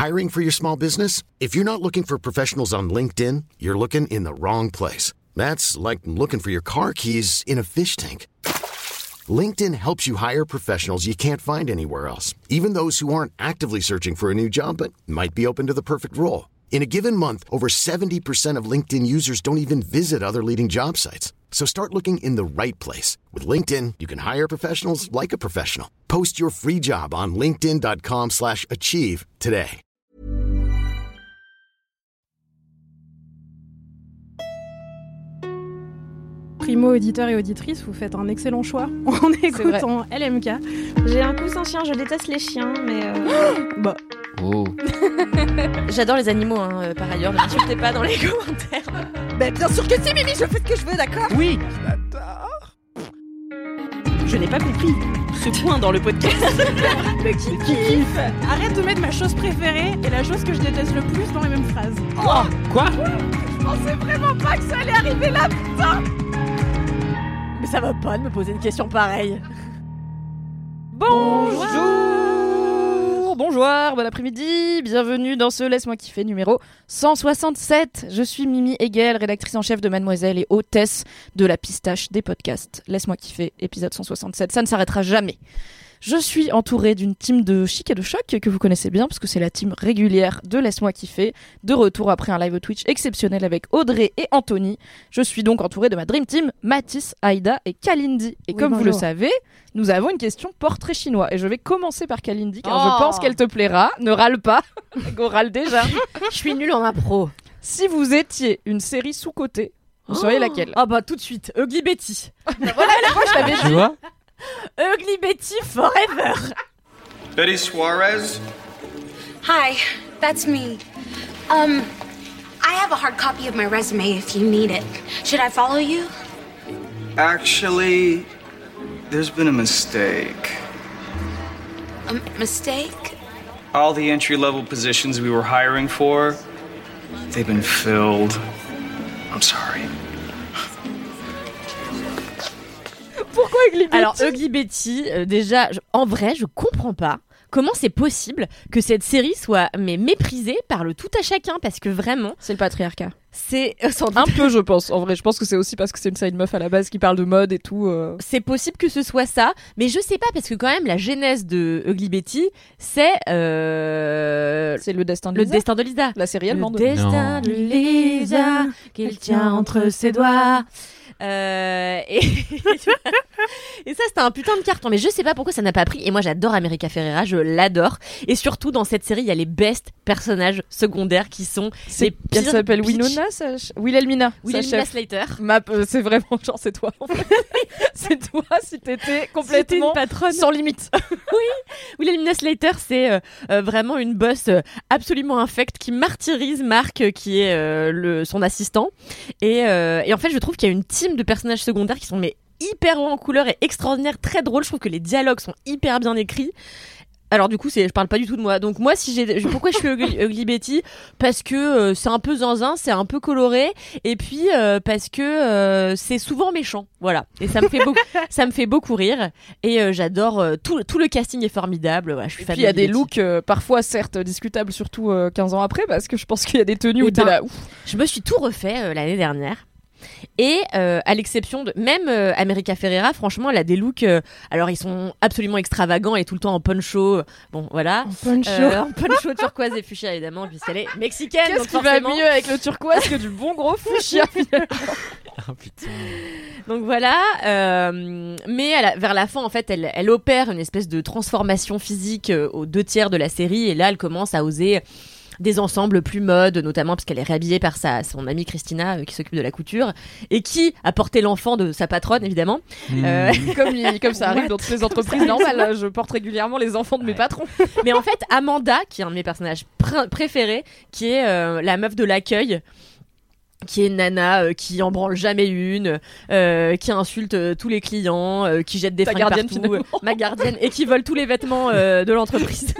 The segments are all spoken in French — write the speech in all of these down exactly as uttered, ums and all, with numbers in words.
Hiring for your small business? If you're not looking for professionals on LinkedIn, you're looking in the wrong place. That's like looking for your car keys in a fish tank. LinkedIn helps you hire professionals you can't find anywhere else, even those who aren't actively searching for a new job but might be open to the perfect role. In a given month, over seventy percent of LinkedIn users don't even visit other leading job sites. So start looking in the right place. With LinkedIn, you can hire professionals like a professional. Post your free job on linkedin.com slash achieve today. Primo auditeur et auditrice, vous faites un excellent choix en écoutant L M K. J'ai un coussin chien, je déteste les chiens, mais... Euh... bah... Oh. J'adore les animaux, hein, euh, par ailleurs, ne m'insultez pas dans les commentaires. Bah bien sûr que si, Mimi, je fais ce que je veux, d'accord ? Oui. Je n'ai pas compris ce point dans le podcast. Mais qui kiffe ? Arrête de mettre ma chose préférée et la chose que je déteste le plus dans les mêmes phrases. Oh. Quoi ? Je pensais vraiment pas que ça allait arriver là, putain ! Mais ça va pas de me poser une question pareille. Bonjour. Bonjour, bon après-midi, bienvenue dans ce Laisse-moi kiffer numéro cent soixante-sept. Je suis Mimi Hegel, rédactrice en chef de Mademoiselle et hôtesse de la pistache des podcasts. Laisse-moi kiffer, épisode cent soixante-sept, ça ne s'arrêtera jamais. Je suis entourée d'une team de chic et de choc que vous connaissez bien parce que c'est la team régulière de Laisse-moi kiffer, de retour après un live Twitch exceptionnel avec Audrey et Anthony. Je suis donc entourée de ma dream team, Mathis, Aïda et Kalindi. Et oui, comme bonjour. vous le savez, nous avons une question portrait chinois et je vais commencer par Kalindi car Oh. je pense qu'elle te plaira. Ne râle pas, go râle déjà. Je suis nulle en impro. Si vous étiez une série sous-cotée, vous seriez laquelle ? Ah bah tout de suite, Ugly Betty. Voilà, la fois je l'avais Tu dit. vois ? Ugly Betty forever. Betty Suarez? Hi, that's me. Um, I have a hard copy of my resume if you need it. Should I follow you? Actually, there's been a mistake. A mistake? All the entry-level positions we were hiring for, they've been filled. I'm sorry. Pourquoi Ugly Betty ? Alors Ugly Betty, euh, déjà, je- en vrai, je comprends pas comment c'est possible que cette série soit mais méprisée par le tout à chacun parce que vraiment, C'est le patriarcat. c'est euh, sans doute- Un peu, je pense. En vrai, je pense que c'est aussi parce que c'est une série de meufs à la base qui parle de mode et tout. euh. c'est possible que ce soit ça, mais je sais pas parce que quand même la genèse de Ugly Betty, c'est euh, C'est le destin de le Lisa. destin de Lisa. La série Le allemande. destin de Lisa qu'il tient entre ses doigts. Euh, et... et ça c'était un putain de carton, mais je sais pas pourquoi ça n'a pas pris. Et moi j'adore America Ferrera, je l'adore. Et surtout dans cette série il y a les best personnages secondaires qui sont C'est- les pires Elle s'appelle bitches. Winona, sa ch- Wilhelmina. sa Wilhelmina chef. Slater. Map, euh, c'est vraiment genre c'est toi. en fait. C'est toi si t'étais complètement une patronne. sans limite. Wilhelmina Slater, c'est euh, euh, vraiment une boss euh, absolument infecte qui martyrise Mark, euh, qui est euh, le, son assistant. Et, euh, et en fait, je trouve qu'il y a une team de personnages secondaires qui sont mais hyper hauts en couleur et extraordinaires, très drôles. Je trouve que les dialogues sont hyper bien écrits. Alors du coup, c'est, je parle pas du tout de moi. Donc moi, si j'ai, je- pourquoi je suis Ugly, Ugly Betty ? Parce que euh, c'est un peu zinzin, c'est un peu coloré, et puis euh, parce que euh, c'est souvent méchant, voilà. Et ça me fait beaucoup, ça me fait beaucoup rire. Et euh, j'adore euh, tout, tout le casting est formidable. Voilà, je suis Et fan puis il y a de des Betty. looks euh, parfois certes discutables, surtout euh, quinze ans après, parce que je pense qu'il y a des tenues où Eh t'es ben, là. Ouf. Je me suis tout refait euh, l'année dernière. Et euh, à l'exception de même euh, America Ferrera, franchement, elle a des looks. euh, alors ils sont absolument extravagants et tout le temps en poncho. Bon, voilà. Poncho. Euh, en poncho turquoise et fuchsia évidemment, puisqu'elle est mexicaine. Qu'est-ce donc qui va forcément- mieux avec le turquoise que du bon gros fuchsia finalement. Ah putain. Donc voilà, euh, mais à la- vers la fin, en fait, elle, elle opère une espèce de transformation physique euh, aux deux tiers de la série, et là, elle commence à oser des ensembles plus mode, notamment parce qu'elle est réhabillée par sa, son amie Christina, euh, qui s'occupe de la couture, et qui a porté l'enfant de sa patronne, évidemment. Euh, comme, il- comme ça arrive What dans toutes les entreprises normales, je porte régulièrement les enfants de mes Ouais. patrons. Mais en fait, Amanda, qui est un de mes personnages pr- préférés, qui est euh, la meuf de l'accueil, qui est une nana euh, qui en branle jamais une, euh, qui insulte euh, tous les clients, euh, qui jette des Ta fringues gardienne, partout, finalement. euh, ma gardienne, et qui vole tous les vêtements euh, de l'entreprise.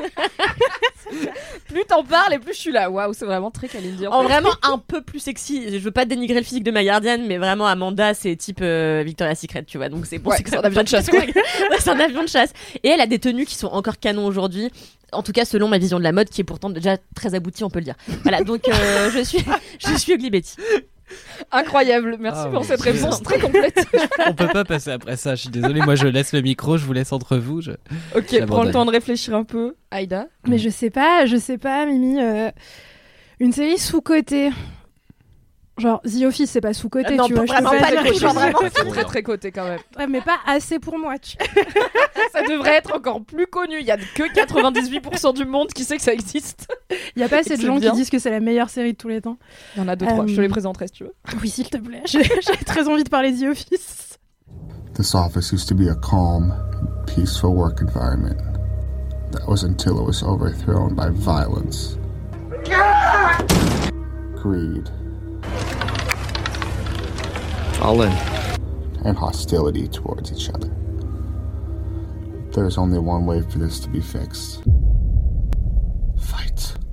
Plus t'en parles et plus je suis là. Waouh, c'est vraiment très Kalindi. En vraiment un peu plus sexy. Je veux pas dénigrer le physique de ma gardienne, mais vraiment Amanda, c'est type euh, Victoria's Secret, tu vois. Donc c'est bon, Ouais, c'est c'est quand un même avion de chasse, quoi. Ouais, c'est un avion de chasse. Et elle a des tenues qui sont encore canon aujourd'hui. En tout cas, selon ma vision de la mode, qui est pourtant déjà très aboutie, on peut le dire. Voilà, donc euh, je suis, je suis Ugly Betty. Incroyable, merci Ah, pour mon cette Dieu. réponse très complète. On peut pas passer après ça, je suis désolé, moi je laisse le micro, je vous laisse entre vous. Je... Ok, J'abandonne. prends le temps de réfléchir un peu. Aïda. Mais je sais pas, je sais pas, Mimi. euh, Une série sous-cotée. Genre, The Office, c'est pas sous-côté, Ah non, tu vois. pas- je peux vraiment pas dire du que tout, je- genre vraiment. C'est très très coté quand même. Ouais, mais pas assez pour moi, tu Ça devrait être encore plus connu. Il y a que quatre-vingt-dix-huit pour cent du monde qui sait que ça existe. Il y a pas assez Et de c'est gens bien. qui disent que c'est la meilleure série de tous les temps. Il y en a deux, trois. Euh, Je te les présenterai si tu veux. Oui, s'il te plaît. J'ai j'ai très envie de parler de The Office. This office used to be a calm, peaceful work environment. That was until it was overthrown by violence, greed, All in. and hostility towards each other. There's only one way for this to be fixed. Fight.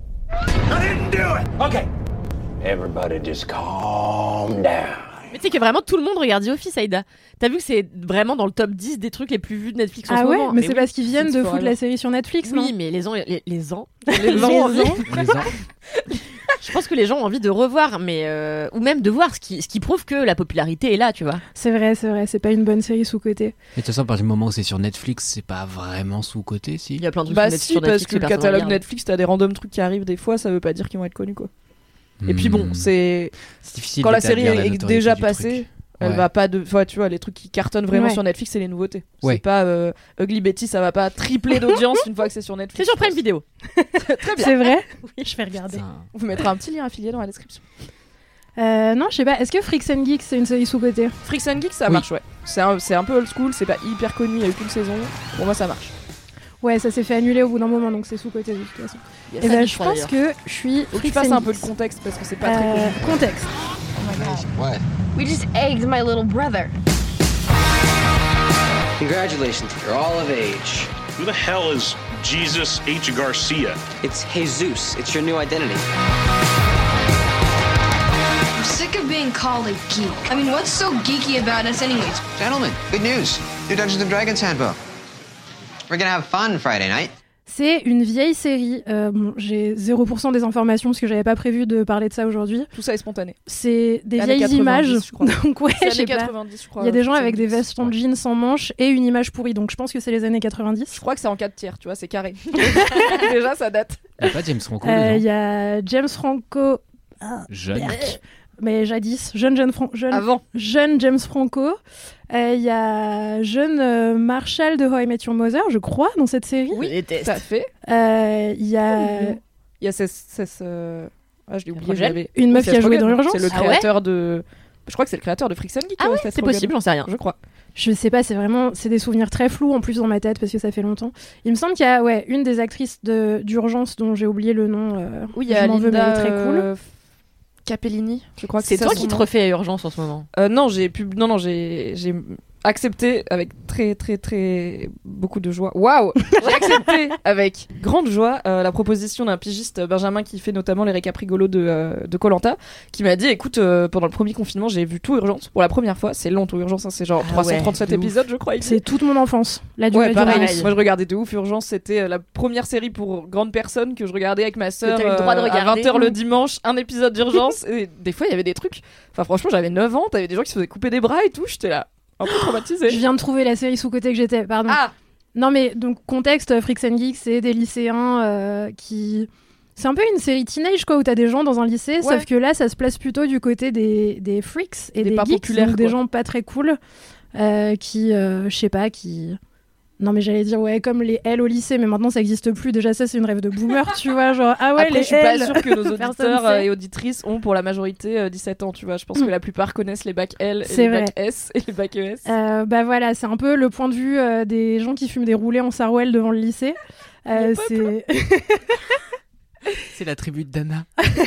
Everybody just calm down. Mais tu sais que vraiment tout le monde regarde The Office, Aïda. T'as vu que c'est vraiment dans le top dix des trucs les plus vus de Netflix en Ah ce ouais, moment. mais c'est oui. parce qu'ils viennent c'est de pour foutre alors. la série sur Netflix, non Oui, mais les ans, les, les ans, Les les ont envie. ans. Les ans. Je pense que les gens ont envie de revoir, mais euh, ou même de voir ce qui, ce qui prouve que la popularité est là, tu vois. C'est vrai, c'est vrai, c'est pas une bonne série sous-côté. Et de toute façon, à partir du moment où c'est sur Netflix, c'est pas vraiment sous-côté, si. Il y a plein de trucs Bah sur Net- si, sur parce Netflix que le personne catalogue regarde. Netflix, t'as des random trucs qui arrivent des fois, ça veut pas dire qu'ils vont être connus quoi. Et puis bon, Hmm. c'est C'est difficile quand la série d'établir la est notoriété déjà du passée, truc. elle Ouais. va pas de, enfin, tu vois, les trucs qui cartonnent vraiment Ouais. sur Netflix, c'est les nouveautés. Ouais. C'est pas euh, Ugly Betty, ça va pas tripler d'audience une fois que c'est sur C'est Netflix. sur Prime Video. Très bien. C'est vrai Je vais regarder. Putain. On vous mettra un petit lien affilié dans la description. Euh, non, je sais pas. Est-ce que Freaks and Geeks, c'est une série sous-côté? Freaks and Geeks, ça Oui. marche, ouais. C'est un, c'est un peu old school, c'est pas hyper connu, il y a eu qu'une saison. Pour moi, ça marche. Ouais, ça s'est fait annuler au bout d'un moment, donc c'est sous-côté de toute façon. Il y a Et ça, ben, je je crois, pense d'ailleurs. que je suis Faut que tu Freaks fasses and un peu de Geeks. contexte parce que c'est pas très Euh, connu. contexte. What? We just egged my little brother. Congratulations, you're all of age. Who the hell is Jesus H. Garcia? It's Jesus. It's your new identity. I'm sick of being called a geek. I mean, what's so geeky about us anyways? Gentlemen, good news. New Dungeons and Dragons handbook. We're gonna have fun Friday night. C'est une vieille série. Euh, bon, j'ai zéro pour cent des informations parce que j'avais pas prévu de parler de ça aujourd'hui. Tout ça est spontané. C'est des Années vieilles images. quatre-vingt-dix, je crois. Donc ouais, C'est je sais années pas. quatre-vingt-dix, je crois. Il y a des gens Freaks avec and des Geeks. vestes en jeans sans manches et une image pourrie. Donc je pense que c'est les années quatre-vingt-dix. Je crois que c'est en quatre tiers, tu vois, c'est carré. Déjà, ça date. Il y a pas James Franco Euh, Il dedans. y a James Franco, Jeune. mais jadis, jeune, jeune, Fran- jeune, Avant. jeune James Franco. Euh, Il y a jeune euh, Marshall de How I Met Your Mother, je crois, dans cette série. Oui, tout à fait. Euh, Il y a Il y a Cess... Cess, euh, Ah, je l'ai oublié, Rogen. je l'avais. une meuf Seth qui a joué Rogen. dans Urgence. C'est le Ah ouais créateur de... Je crois que c'est le créateur de Freaks and Geeks. Ah euh, ouais, Seth c'est Rogen. possible, j'en sais rien. Je crois. Je sais pas, c'est vraiment, c'est des souvenirs très flous en plus dans ma tête parce que ça fait longtemps. Il me semble qu'il y a ouais une des actrices de d'Urgence dont j'ai oublié le nom. euh, Oui, il y a je m'en veux, mais elle Linda est très cool. euh, Capellini, je crois que C'est ça, toi son qui te nom. refais à Urgence en ce moment. Euh, non, j'ai pub... non, non, j'ai, j'ai accepté avec très, très, très beaucoup de joie. Waouh, j'ai accepté avec grande joie euh, la proposition d'un pigiste Benjamin qui fait notamment les récaps rigolos de euh, de Koh-Lanta, qui m'a dit, écoute, euh, pendant le premier confinement, j'ai vu tout Urgence pour la première fois. C'est long tout Urgence, hein, c'est genre Ah trois cent trente-sept ouais, de épisodes, je crois. il dit. C'est toute mon enfance. La durée Ouais, du pareil. Urgence. Moi, je regardais de ouf Urgence. C'était euh, la première série pour grandes personnes que je regardais avec ma sœur t'as eu le droit de euh, à regarder. vingt heures le dimanche, un épisode d'Urgence. Et des fois, il y avait des trucs. Enfin, franchement, j'avais neuf ans. T'avais des gens qui se faisaient couper des bras et tout. J'étais là, un peu traumatisée. Je viens de trouver la série sous-côté que j'étais. Pardon. Ah, Non mais donc contexte, euh, Freaks and Geeks, c'est des lycéens euh, qui... C'est un peu une série teenage quoi, où t'as des gens dans un lycée, Ouais. sauf que là ça se place plutôt du côté des, des freaks et Des des, pas geeks, populaires, donc des quoi. gens pas très cool, euh, qui, euh, je sais pas, qui... Non mais j'allais dire ouais comme les L au lycée, mais maintenant ça existe plus, déjà ça c'est une rêve de boomer, tu vois, genre ah ouais après, les je suis pas L. sûre que nos Personne auditeurs sait. euh, et auditrices ont pour la majorité euh, dix-sept ans, tu vois. Je pense que Mm. la plupart connaissent les bacs L et C'est les vrai. bacs S et les bacs E S. Euh, bah voilà, c'est un peu le point de vue euh, des gens qui fument des roulés en sarouel devant le lycée. Euh, c'est... C'est la tribu de Dana.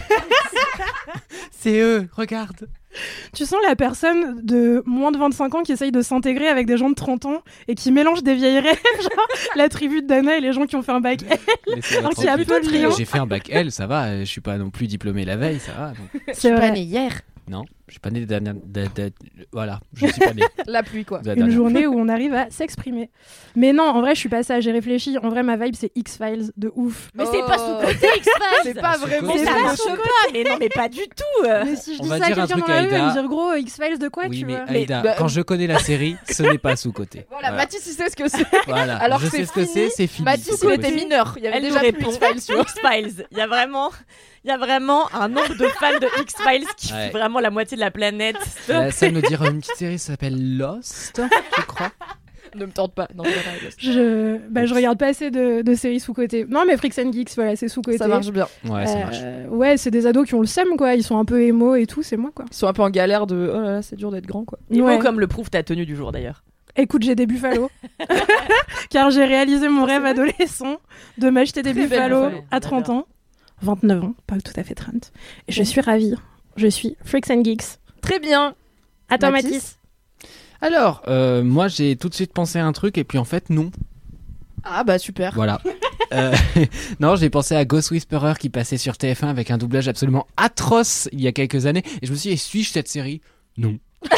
C'est eux, regarde. Tu sens la personne de moins de vingt-cinq ans qui essaye de s'intégrer avec des gens de trente ans et qui mélange des vieilles rêves, genre la tribu de Dana et les gens qui ont fait un bac L. Laissez-moi Alors qu'il y a tranquille. peu de liens. J'ai fait un bac L, ça va. Je suis pas non plus diplômé la veille, ça va. donc. C'est Pas vrai. né hier. Non. Je suis pas né de dernière... de- de- Voilà, je suis pas né. La pluie, quoi. de la Une dernière. journée où on arrive à s'exprimer. Mais non, en vrai, je suis pas ça. J'ai réfléchi. En vrai, ma vibe, c'est X-Files de ouf. Mais c'est pas sous-côté X-Files. C'est pas vraiment Mais ça sous-côté. marche pas. Mais non, mais pas du tout. euh. Mais si je On dis va ça à dire un quelqu'un dans truc, la rue, elle Aïda. me dire gros, X-Files de quoi, Oui, tu mais vois Aïda, bah, quand je connais la série, ce n'est pas sous-côté. Voilà, Voilà. Mathis, il sait ce que c'est. Voilà. Alors je que sais c'est ce que c'est, c'est fini. Mathis, il Sous-côté. était mineur. Il y avait Elle nous déjà plus répond X-Files sur X-Files. Il y a vraiment, il y a vraiment un nombre de fans de X-Files qui Ouais. fait vraiment la moitié de la planète. Là, ça me dire une petite série s'appelle Lost, je crois. Ne me tente pas. Non, c'est pas vrai. Je, bah, je regarde pas assez de, de séries sous-côté. Non, mais Freaks and Geeks, voilà, c'est sous-côté. Ça marche bien. Ouais, ça marche. Euh, ouais, c'est des ados qui ont le seum, quoi. Ils sont un peu émo et tout, c'est moi, quoi. Ils sont un peu en galère de. Oh là là, c'est dur d'être grand, quoi. Et Ouais. mots comme le prouve ta tenue du jour d'ailleurs. Écoute, j'ai des buffalos. Car j'ai réalisé mon rêve adolescent de m'acheter des Très belle buffalos buffalo. à trente ans. vingt-neuf ans, pas tout à fait trente. Et je suis ravie. Je suis Freaks and Geeks. Très bien. À toi, Mathis. Mathis. Alors, euh, moi j'ai tout de suite pensé à un truc et puis en fait non. Ah bah super. Voilà. Euh, non, j'ai pensé à Ghost Whisperer qui passait sur T F un avec un doublage absolument atroce il y a quelques années et je me suis dit, suis-je cette série ? Non.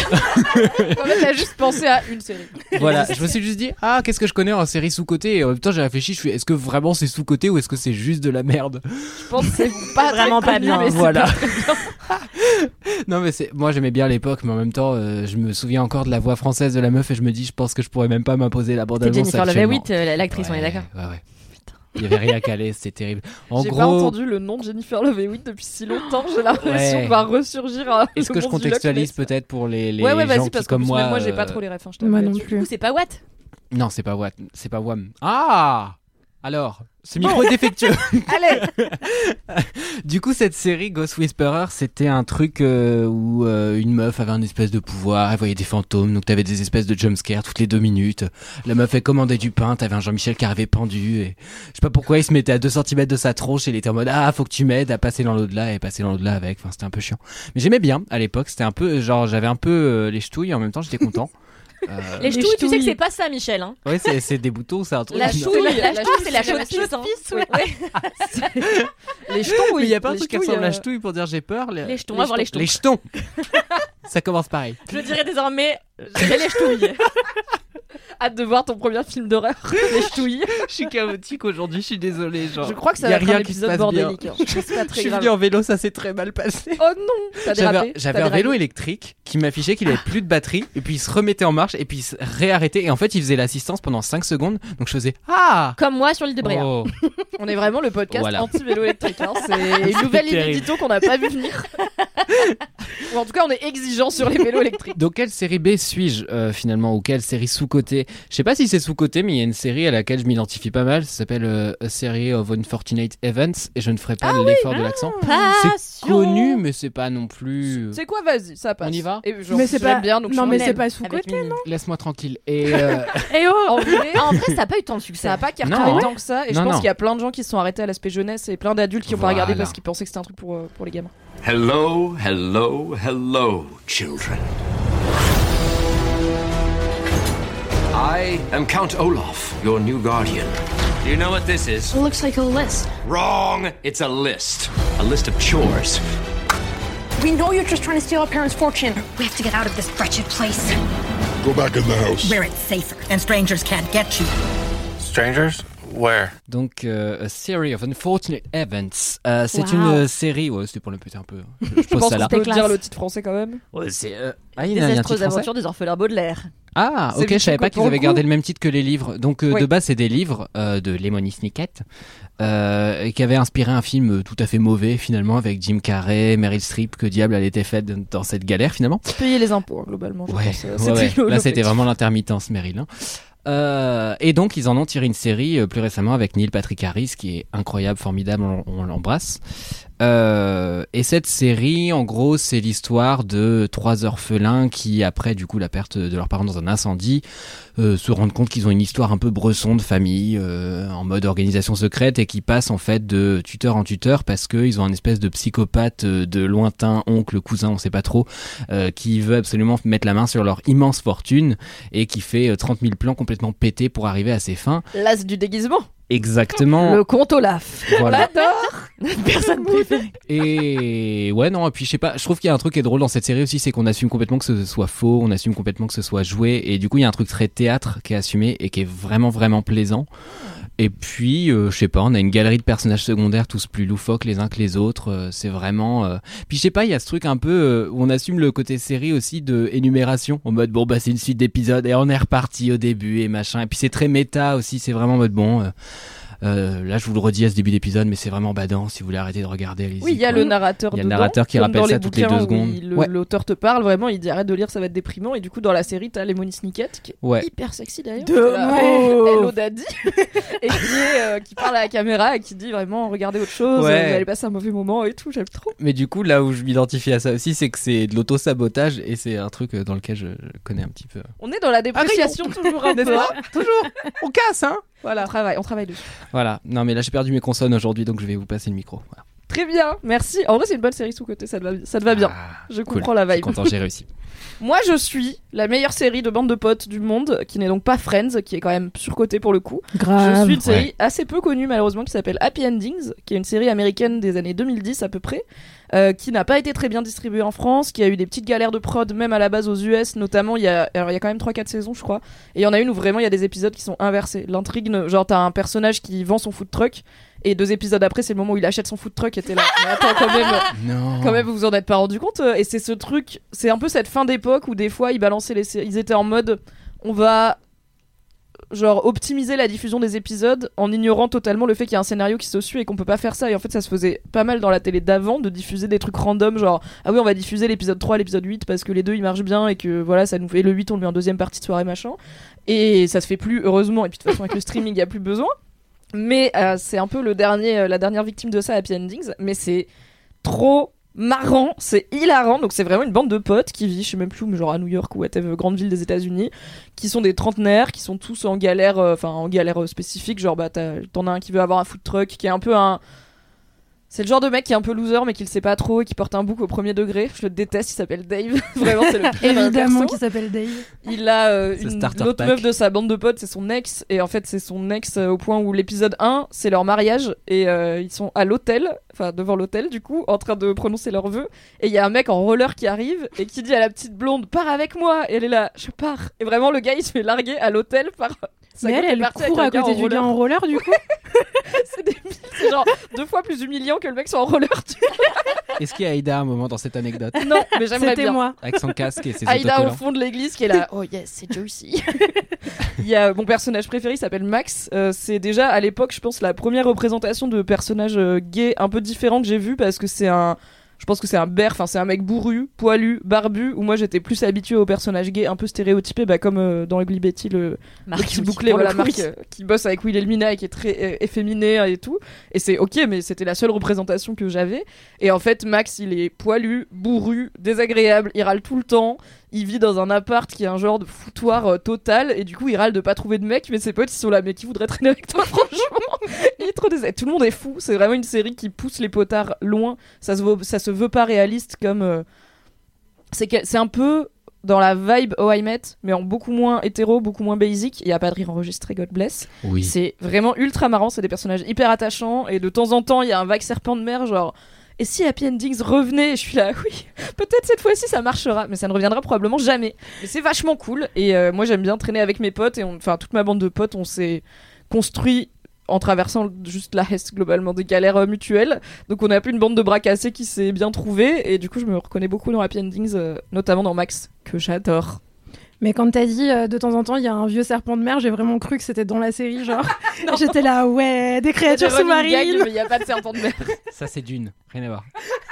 En fait, t'as juste pensé à une série. Voilà, je me suis juste dit, ah, qu'est-ce que je connais en série sous-côté ? Et en même temps, j'ai réfléchi, je suis, est-ce que vraiment c'est sous-côté ou est-ce que c'est juste de la merde ? Je pense que c'est pas Vraiment très pas connu, bien. mais c'est Voilà. pas très bien. Non, mais c'est, moi j'aimais bien l'époque, mais en même temps, euh, je me souviens encore de la voix française de la meuf et je me dis, je pense que je pourrais même pas m'imposer la C'est bande-annonce. Jennifer Love actuellement. Hewitt, euh, l'actrice, on est Ouais, d'accord. Ouais, ouais. Il y avait rien à caler, c'était terrible. En J'ai gros, pas entendu le nom de Jennifer Love Hewitt depuis si longtemps. J'ai l'impression Ouais. qu'il va ressurgir. à est-ce le que je monde du contextualise Loch Ness. peut-être pour les, les Ouais, ouais, gens vas-y, qui, parce que comme moi, moi, j'ai pas euh, trop les refs. hein, je t'avoue Moi non là-dessus. plus. Du coup, c'est pas Watt. Non, c'est pas Watt, c'est pas Wham. Ah alors, ce micro est défectueux. Allez. Du coup, cette série Ghost Whisperer, c'était un truc euh, où euh, une meuf avait un espèce de pouvoir, elle voyait des fantômes, donc t'avais des espèces de jumpscares toutes les deux minutes. La meuf, elle commandait du pain, t'avais un Jean-Michel qui arrivait pendu, et je sais pas pourquoi il se mettait à deux centimètres de sa tronche, et il était en mode ah, faut que tu m'aides à passer dans l'au-delà, et passer dans l'au-delà avec, enfin c'était un peu chiant. Mais j'aimais bien à l'époque, c'était un peu, genre j'avais un peu euh, les ch'touilles, et en même temps j'étais content. Euh, Les ch'touilles, tu sais que c'est pas ça, Michel. Hein. Ouais, c'est, c'est des boutons, c'est un truc. La Non. ch'touille, la la ch'touille, c'est la ch'touille, chaude-pisse. hein. Oui, ouais. Les jetons, oui. Mais il y a pas un Les truc qui ch'touilles, ressemble à euh, ch'touille pour dire j'ai peur. Les jetons, on va voir les jetons. Les jetons. Ça commence pareil. Je dirais désormais, j'ai les ch'touilles. Hâte de voir ton premier film d'horreur. Les ch'touilles. Je suis chaotique aujourd'hui, je suis désolé. Genre, Je crois que ça y va a être rien un qui se épisode passe bordélique. bien. hein. Je trouve que c'est pas Je très suis grave. venu en vélo, ça s'est très mal passé. Oh non, t'as J'avais, dérapé. j'avais t'as un vélo déraillé. électrique qui m'affichait qu'il avait plus de batterie et puis il se remettait en marche et puis il se réarrêtait et en fait il faisait l'assistance pendant cinq secondes donc je faisais ah Comme moi sur l'île de Bréa. oh. On est vraiment le podcast Voilà. anti-vélo électrique. hein. C'est une nouvelle ligne terrible. édito qu'on n'a pas vu venir. Ou en tout cas, on est exigeant sur les vélos électriques. Donc quelle série B suis-je euh, finalement ou quelle série sous-cotée ? Je sais pas si c'est sous-coté mais il y a une série à laquelle je m'identifie pas mal, ça s'appelle euh, A Series of Unfortunate Events et je ne ferai pas l'effort de l'accent. C'est Passion. connu mais c'est pas non plus... C'est quoi, vas-y, ça passe. On y va Et genre, Mais c'est j'aime pas- bien, donc non, je mais suis c'est en pas aime. sous-côté, Avec Mimi. Laisse-moi tranquille. Et euh, Eh oh En vrai, Ah, en vrai, ça a pas eu tant de succès. ça n'a pas cartonné Non. tant que ça. Et Non, je pense non. qu'il y a plein de gens qui se sont arrêtés à l'aspect jeunesse et plein d'adultes qui n'ont pas regardé Voilà. parce qu'ils pensaient que c'était un truc pour, euh, pour les gamins. Hello, hello, hello, children. I am Count Olaf, your new guardian. Do you know what this is? It looks like a list. Wrong! It's a list. A list of chores. We know you're just trying to steal our parents' fortune. We have to get out of this wretched place. Go back in the house. Where it's safer and strangers can't get you. Strangers? Where? donc euh, A Series of Unfortunate Events, euh, c'est Wow. une euh, série, ouais, c'était pour le péter un peu. Je, je Je pose pense ça qu'on là. peut classe. dire le titre français quand même. Ouais, c'est, euh, ah, il y a- il y a un Désastreuse titre français aventure des orphelins Baudelaire. Ah, C'est ok, je savais pour pas qu'ils le avaient coup. gardé le même titre que les livres. Donc euh, Oui. de base, c'est des livres euh, de Lemony Snicket euh, qui avaient inspiré un film euh, tout à fait mauvais finalement avec Jim Carrey, Meryl Streep. Que diable elle était faite dans cette galère finalement. Payer les impôts, hein, globalement. je Ouais, pense, euh, ouais, c'était ouais. le- Là c'était l'objectif. vraiment l'intermittence Meryl. Hein. Euh, et donc ils en ont tiré une série euh, plus récemment avec Neil Patrick Harris qui est incroyable, formidable, on, on l'embrasse. Euh, et cette série, en gros, c'est l'histoire de trois orphelins qui, après du coup la perte de leurs parents dans un incendie, euh, se rendent compte qu'ils ont une histoire un peu bresson de famille, euh, en mode organisation secrète, et qui passent en fait de tuteur en tuteur parce qu'ils ont un espèce de psychopathe euh, de lointain, oncle, cousin, on sait pas trop, euh, qui veut absolument mettre la main sur leur immense fortune et qui fait euh, trente mille plans complètement pétés pour arriver à ses fins. L'as du déguisement. Exactement. Le conte Olaf. Voilà. On l'adore. Personne préférée. Et ouais, non, et puis je sais pas, je trouve qu'il y a un truc qui est drôle dans cette série aussi, c'est qu'on assume complètement que ce soit faux, on assume complètement que ce soit joué, et du coup, il y a un truc très théâtre qui est assumé et qui est vraiment, vraiment plaisant. Et puis, euh, je sais pas, on a une galerie de personnages secondaires tous plus loufoques les uns que les autres. Euh, c'est vraiment. Euh... Puis je sais pas, il y a ce truc un peu euh, où on assume le côté série aussi de énumération, en mode bon bah c'est une suite d'épisodes et on est reparti au début et machin. Et puis c'est très méta aussi, c'est vraiment en mode bon. Euh... Euh, là, je vous le redis à ce début d'épisode, mais c'est vraiment badant. Si vous voulez arrêter de regarder, allez-y. Oui, il y a quoi. le narrateur. Il y a dedans, le narrateur qui comme rappelle dans ça les toutes les deux bouquins où secondes. il- le- Ouais. L'auteur te parle vraiment, il dit arrête de lire, ça va être déprimant. Et du coup, dans la série, t'as Lemony Snicket qui est Ouais. hyper sexy d'ailleurs. De C'est là, mots. Hello Daddy et qui, est, euh, qui parle à la caméra et qui dit vraiment regardez autre chose, Ouais. vous allez passer un mauvais moment et tout. J'aime trop. Mais du coup, là où je m'identifie à ça aussi, c'est que c'est de l'auto-sabotage et c'est un truc dans lequel je, je connais un petit peu. On est dans la dépréciation toujours un peu. N'est-ce pas Toujours. On casse, hein. Voilà, on travaille, on travaille dessus. Voilà. Non, mais là, j'ai perdu mes consonnes aujourd'hui, donc je vais vous passer le micro. Voilà. Très bien, merci. En vrai, c'est une bonne série sous-côté, ça te va, ça te va bien. je Cool. comprends la Je suis vibe. content, j'ai réussi. Moi, je suis la meilleure série de bande de potes du monde, qui n'est donc pas Friends, qui est quand même surcotée pour le coup. Grave. Je suis une série Ouais. assez peu connue malheureusement qui s'appelle Happy Endings, qui est une série américaine des années deux mille dix à peu près, euh, qui n'a pas été très bien distribuée en France, qui a eu des petites galères de prod même à la base aux U S, notamment il y a, alors, il y a quand même trois quatre saisons je crois, et il y en a une où vraiment il y a des épisodes qui sont inversés. L'intrigue, ne- genre t'as un personnage qui vend son food truck, et deux épisodes après c'est le moment où il achète son food truck et t'es là, mais attends quand même... Non. Quand même, vous vous en êtes pas rendu compte. euh, Et c'est ce truc, c'est un peu cette fin d'époque où des fois ils balançaient les séries. Ils étaient en mode, on va genre optimiser la diffusion des épisodes en ignorant totalement le fait qu'il y a un scénario qui se suit et qu'on peut pas faire ça. Et en fait, ça se faisait pas mal dans la télé d'avant de diffuser des trucs random, genre ah oui, on va diffuser l'épisode trois, l'épisode huit parce que les deux ils marchent bien et que voilà, ça nous fait le huit, on le met en deuxième partie de soirée machin. Et ça se fait plus, heureusement. Et puis de toute façon, avec le streaming, il y a plus besoin. Mais euh, c'est un peu le dernier, euh, la dernière victime de ça, Happy Endings. Mais c'est trop marrant, c'est hilarant. Donc c'est vraiment une bande de potes qui vit, je sais même plus où, mais genre à New York ou whatever, grande ville des États-Unis, qui sont des trentenaires, qui sont tous en galère, enfin euh, en galère euh, spécifique. Genre bah t'as- t'en as un qui veut avoir un food truck, qui est un peu un C'est le genre de mec qui est un peu loser mais qui le sait pas trop et qui porte un bouc au premier degré. Je le déteste, il s'appelle Dave. Vraiment, c'est le pire Évidemment perso. qu'il s'appelle Dave. Il a euh, C'est une starter l'autre pack. meuf de sa bande de potes, c'est son ex, et en fait c'est son ex euh, au point où l'épisode un, c'est leur mariage, et euh, ils sont à l'hôtel, enfin devant l'hôtel du coup, en train de prononcer leurs vœux, et il y a un mec en roller qui arrive et qui dit à la petite blonde pars avec moi, et elle est là, je pars, et vraiment le gars il se fait larguer à l'hôtel par sa Mais gueule elle, est elle partie court à avec un côté du gars en roller du coup. c'est débile, c'est genre deux fois plus humiliant que le mec soit en roller. Tu Est-ce qu'il y a Aïda à un moment dans cette anecdote vois. Non, mais j'aimerais C'était bien. moi. avec son casque et ses Aïda au autocollants? fond de l'église qui est là, oh yes, c'est Joycey. Il y a mon personnage préféré, il s'appelle Max. Euh, c'est déjà à l'époque, je pense, la première représentation de personnage euh, gay un peu différent que j'ai vu parce que c'est un. Je pense que c'est un bear, enfin c'est un mec bourru, poilu, barbu, où moi j'étais plus habituée aux personnages gays un peu stéréotypés, bah, comme euh, dans Ugly Betty, le, Marc, le petit oui, bouclé, pour le voilà, coup, Marc, oui. euh, qui bosse avec Will Elmina et qui est très euh, efféminé et tout. Et c'est ok, mais c'était la seule représentation que j'avais. Et en fait, Max, il est poilu, bourru, désagréable, il râle tout le temps. Il vit dans un appart qui est un genre de foutoir euh, total, et du coup il râle de pas trouver de mec, mais ses potes ils sont là, mais qui voudrait traîner avec toi franchement. Il est trop désagréable. Tout le monde est fou, c'est vraiment une série qui pousse les potards loin, ça se veut, ça se veut pas réaliste comme... euh, C'est, que- c'est un peu dans la vibe Oh I Met, mais en beaucoup moins hétéro, beaucoup moins basic, il y a pas de rire enregistré, God bless. Oui. C'est vraiment ultra marrant, c'est des personnages hyper attachants, et de temps en temps il y a un vague serpent de mer genre... Et si Happy Endings revenait, je suis là, oui, peut-être cette fois-ci ça marchera, mais ça ne reviendra probablement jamais. Mais c'est vachement cool, et euh, moi j'aime bien traîner avec mes potes, et on- enfin toute ma bande de potes, on s'est construit en traversant juste la Hesse globalement, des galères euh, mutuelles. Donc on a plus une bande de bras cassés qui s'est bien trouvée, et du coup je me reconnais beaucoup dans Happy Endings, euh, notamment dans Max, que j'adore. Mais quand t'as dit euh, de temps en temps il y a un vieux serpent de mer, j'ai vraiment cru que c'était dans la série, genre. J'étais là, ouais, des créatures Il y a des running gags, sous-marines. mais il n'y a pas de serpent de mer. Ça, c'est Dune. Rien à voir.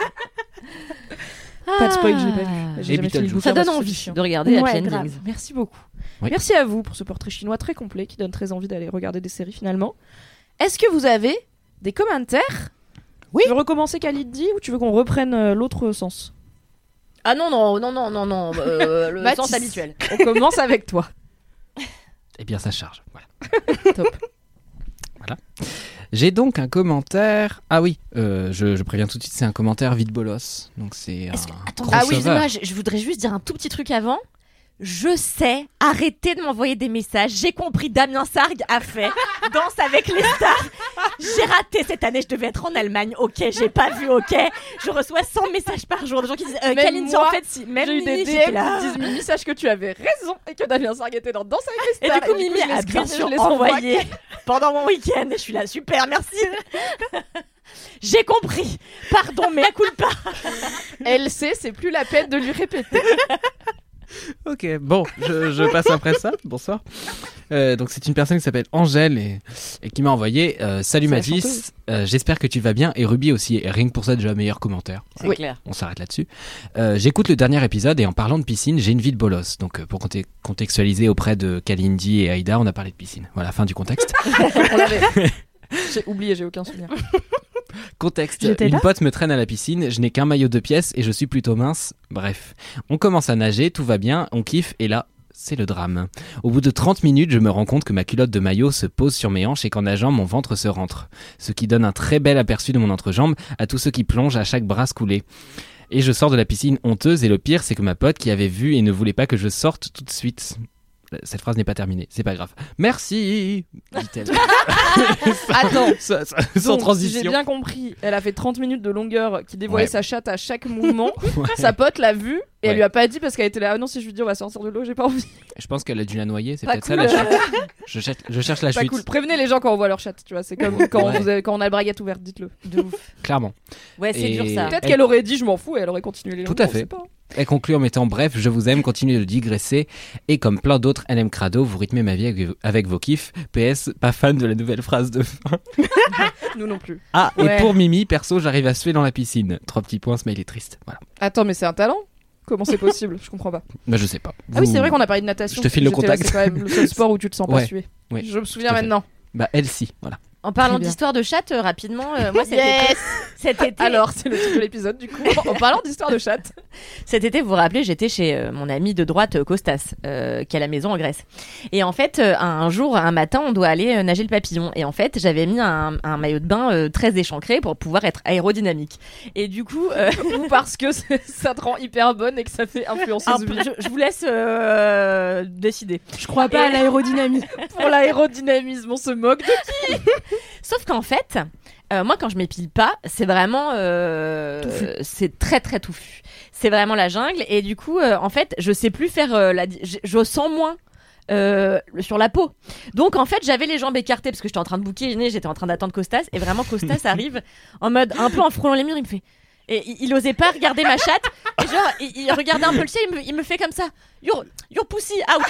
Pas de spoil, je l'ai pas vu. J'ai Et jamais fini le Beetlejuice. bouquin, Ça donne parce que envie c'est chiant. de regarder Ouais, Happy grave. Endings. Merci beaucoup. Oui. Merci à vous pour ce portrait chinois très complet qui donne très envie d'aller regarder des séries finalement. Est-ce que vous avez des commentaires? Oui. Tu veux recommencer Khalid ou tu veux qu'on reprenne euh, l'autre sens? Ah non, non, non, non, non, non, euh, le Mathis, sens habituel. On commence avec toi. Eh bien, ça charge. Voilà. Top. Voilà. J'ai donc un commentaire. Ah oui, euh, je, je préviens tout de suite, c'est un commentaire vide bolos. Donc c'est un. Attends, crossover. ah oui, excuse-moi, je, je voudrais juste dire un tout petit truc avant. Je sais, arrêtez de m'envoyer des messages. J'ai compris, Damien Sargue a fait Danse avec les stars. J'ai raté cette année, je devais être en Allemagne. Ok, j'ai pas vu, ok. Je reçois cent messages par jour de gens qui disent euh, Kalindi, en fait, si. Même j'ai eu des Mimi, D j'étais M là. qui disent Mimi, sache que tu avais raison et que Damien Sargue était dans Danse avec les Et stars. du coup, Et Mimi je les a screen, bien je sûr les envoyé envoie. pendant mon week-end. Et je suis là, super, merci. J'ai compris. Pardon, mais à culpa. Elle sait, c'est plus la peine de lui répéter. Ok, bon, je, je passe après ça. Bonsoir. Euh, donc c'est une personne qui s'appelle Angèle et, et qui m'a envoyé euh, Salut C'est la Mathis, chanteuse. euh, j'espère que tu vas bien et Ruby aussi. Et rien que pour ça déjà meilleur commentaire. C'est oui. clair. On s'arrête là-dessus. Euh, J'écoute le dernier épisode et en parlant de piscine, j'ai une vie de bolos. Donc euh, pour conté- contextualiser auprès de Kalindi et Aïda, on a parlé de piscine. Voilà, fin du contexte. On l'avait. J'ai oublié, j'ai aucun souvenir. Contexte, J'étais une là pote me traîne à la piscine, je n'ai qu'un maillot de pièces et je suis plutôt mince. Bref, on commence à nager, tout va bien, on kiffe et là, c'est le drame. Au bout de trente minutes, je me rends compte que ma culotte de maillot se pose sur mes hanches et qu'en nageant, mon ventre se rentre. Ce qui donne un très bel aperçu de mon entrejambe à tous ceux qui plongent à chaque brasse coulée. Et je sors de la piscine honteuse et le pire, c'est que ma pote qui avait vu et ne voulait pas que je sorte tout de suite... Cette phrase n'est pas terminée, c'est pas grave. Merci, dit-elle. Attends, Ça- ça- donc, sans si transition. j'ai bien compris, elle a fait trente minutes de longueur qui dévoilait Ouais. sa chatte à chaque mouvement. Ouais. Sa pote l'a vue et Ouais. elle lui a pas dit parce qu'elle était là. Ah non, si je lui dis on va sortir de l'eau, j'ai pas envie. Je pense qu'elle a dû la noyer, c'est Pas peut-être cool. ça la chute. Je, cherche- je cherche la Pas chute, cool. Prévenez les gens quand on voit leur chatte, tu vois. C'est comme quand, Ouais. vous avez- quand on a le braguette ouverte, dites-le. De ouf. clairement. Ouais, c'est Et dur ça. Peut-être elle- qu'elle aurait dit je m'en fous et elle aurait continué les Tout longues, à on fait. sait pas. Elle conclut en mettant bref, je vous aime, continuez de digresser. Et comme plein d'autres L M Crado, vous rythmez ma vie avec, avec vos kiffs. P S, pas fan de la nouvelle phrase de fin. Nous non plus. Ah, Ouais. et pour Mimi, perso, j'arrive à suer dans la piscine. Trois petits points, smile est triste. Voilà. Attends, mais c'est un talent. Comment c'est possible? Je comprends pas. Bah, je sais pas. Ah oui, Vous- c'est vrai qu'on a parlé de natation. Je te file le J'étais là, contact. C'est quand même le seul sport où tu te sens pas Ouais. suer. Ouais. Je me souviens Tout à fait. maintenant. Bah, elle si, voilà. En parlant Très bien. d'histoire de chatte, euh, rapidement, euh, moi cet Yes été, cet été, Alors, c'est le titre de l'épisode du coup. En parlant d'histoire de chatte. cet été, vous vous rappelez, j'étais chez euh, mon ami de droite euh, Costas, euh, qui a la maison en Grèce. Et en fait, euh, un jour, un matin, on doit aller euh, nager le papillon. Et en fait, j'avais mis un, un maillot de bain euh, très échancré pour pouvoir être aérodynamique. Et du coup, euh, Ou parce que c'est- ça te rend hyper bonne et que ça fait influencer un peu- je, je vous laisse euh, décider. Je crois pas Et- à l'aérodynamie. Pour l'aérodynamisme, on se moque de Sauf qu'en fait, euh, moi quand je m'épile pas, c'est vraiment, euh, c'est très très touffu. C'est vraiment la jungle et du coup, euh, en fait, je sais plus faire euh, la, di- je, je sens moins. Euh, sur la peau. Donc en fait j'avais les jambes écartées parce que j'étais en train de bouquiner, j'étais en train d'attendre Costas et vraiment Costas arrive en mode un peu en frôlant les murs, il me fait et il, il osait pas regarder ma chatte et genre il, il regardait un peu le ciel, il me, il me fait comme ça your, your pussy out.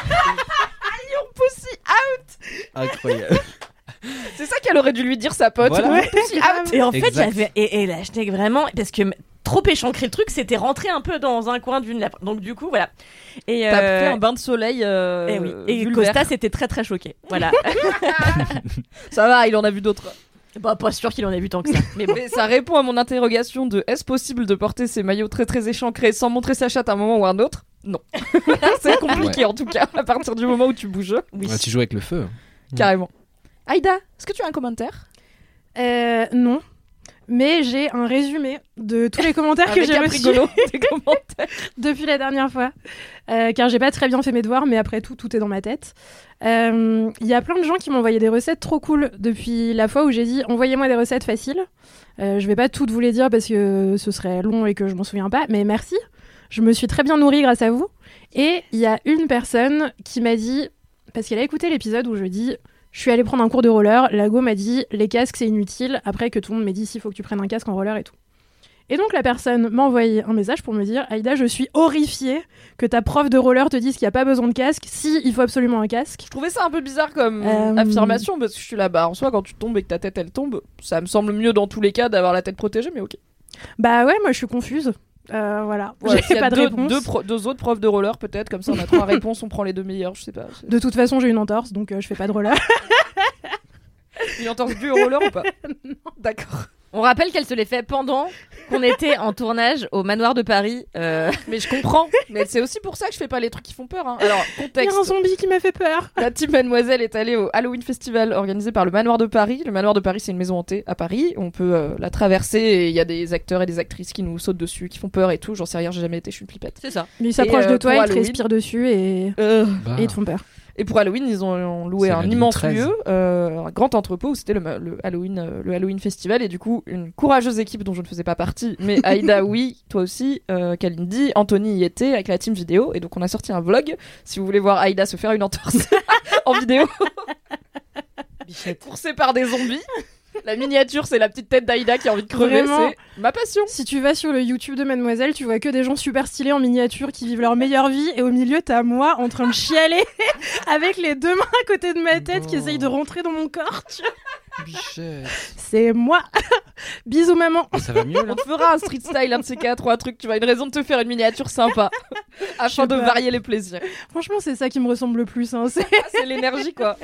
Your pussy out. Incroyable. C'est ça qu'elle aurait dû lui dire sa pote. Voilà. Your pussy out. Et en fait, Exact. j'avais. Et, et là, j'étais vraiment. Parce que m- trop échancré le truc, c'était rentré un peu dans un coin d'une. lèvre. Donc, du coup, voilà. Et, T'as euh, fait un bain de soleil. Euh, et oui. Et vulvaire. Costas était très très choqué. Voilà. Ça va, il en a vu d'autres. Bah, pas sûr qu'il en ait vu tant que ça. Mais bon. Mais ça répond à mon interrogation de est-ce possible de porter ses maillots très très échancrés sans montrer sa chatte à un moment ou à un autre? Non. C'est compliqué Ouais. en tout cas, à partir du moment où tu bouges. Oui. Ouais, tu joues avec le feu. Carrément. Aïda, est-ce que tu as un commentaire? Euh, non. Mais j'ai un résumé de tous les commentaires que Avec j'ai un reçus rigolo, des commentaires. depuis la dernière fois. Euh, car j'ai pas très bien fait mes devoirs, mais après tout, tout est dans ma tête. Euh, Il y a plein de gens qui m'ont envoyé des recettes trop cool depuis la fois où j'ai dit envoyez-moi des recettes faciles. Euh, je vais pas toutes vous les dire parce que ce serait long et que je m'en souviens pas, mais merci. Je me suis très bien nourrie grâce à vous. Et il y a une personne qui m'a dit, parce qu'elle a écouté l'épisode où je dis je suis allée prendre un cours de roller, la go m'a dit les casques c'est inutile, après que tout le monde m'a dit s'il faut que tu prennes un casque en roller et tout. Et donc la personne m'a envoyé un message pour me dire Aïda, je suis horrifiée que ta prof de roller te dise qu'il n'y a pas besoin de casque, si il faut absolument un casque. Je trouvais ça un peu bizarre comme Euh, affirmation parce que je suis là, bah en soi, quand tu tombes et que ta tête elle tombe, ça me semble mieux dans tous les cas d'avoir la tête protégée, mais ok. Bah ouais, moi je suis confuse. Euh, voilà, Ouais, s'il j'ai y a pas de deux, réponse. Deux, pro- deux autres profs de roller peut-être, comme ça on a trois réponses, on prend les deux meilleures, je sais pas. De toute façon, j'ai une entorse, donc euh, je fais pas de roller. Une entorse due au roller ou pas? D'accord. On rappelle qu'elle se les fait pendant qu'on était en tournage au Manoir de Paris. Euh... Mais je comprends. Mais c'est aussi pour ça que je fais pas les trucs qui font peur. Hein. Alors, contexte. Il y a un zombie qui m'a fait peur. La team Mademoiselle est allée au Halloween Festival organisé par le Manoir de Paris. Le Manoir de Paris, c'est une maison hantée à Paris. On peut euh, la traverser et il y a des acteurs et des actrices qui nous sautent dessus, qui font peur et tout. J'en sais rien, j'ai jamais été, je suis une flippette. C'est ça. Mais ils s'approchent euh, de toi, ils te Halloween... respirent dessus et... Euh... Bah. et ils te font peur. Et pour Halloween, ils ont loué C'est un la ligne immense treize. lieu, euh, un grand entrepôt où c'était le, le Halloween, euh, le Halloween Festival. Et du coup, une courageuse équipe dont je ne faisais pas partie, mais Aïda, oui, toi aussi, euh, Kalindi, Anthony y était avec la team vidéo. Et donc, on a sorti un vlog. Si vous voulez voir Aïda se faire une entorse en vidéo, coursée par des zombies. La miniature, c'est la petite tête d'Aïda qui a envie de crever. Vraiment, c'est ma passion. Si tu vas sur le YouTube de Mademoiselle, tu vois que des gens super stylés en miniature qui vivent leur meilleure vie et au milieu, t'as moi en train de chialer avec les deux mains à côté de ma tête Oh. qui essayent de rentrer dans mon corps. Tu vois. Bichette. C'est moi. Bisous maman. Ça va mieux là On te fera un street style, un de ces quatre ou un truc. Tu vois, une raison de te faire une miniature sympa afin de pas. varier les plaisirs. Franchement, c'est ça qui me ressemble le plus. Hein. C'est... Ah, c'est l'énergie, quoi.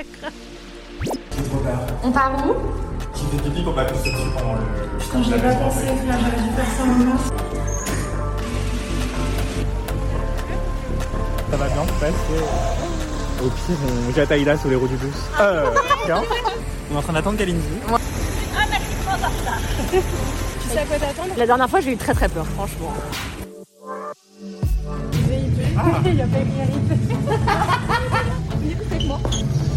On part où? Qui fait pipi pour pas pisser dessus pendant le. Putain, je l'ai pas pensé, frère, j'aurais dû faire ça maintenant. Ça va bien se passer. Au pire, on jette Aïda sur les roues du bus. Euh, tiens. On est en train d'attendre Kalindi. Ah, merci trop en retard. Tu sais à quoi t'attendre? La dernière fois, j'ai eu très très peur, franchement. Ah. Il y a pas écrit. Du coup, c'est avec moi.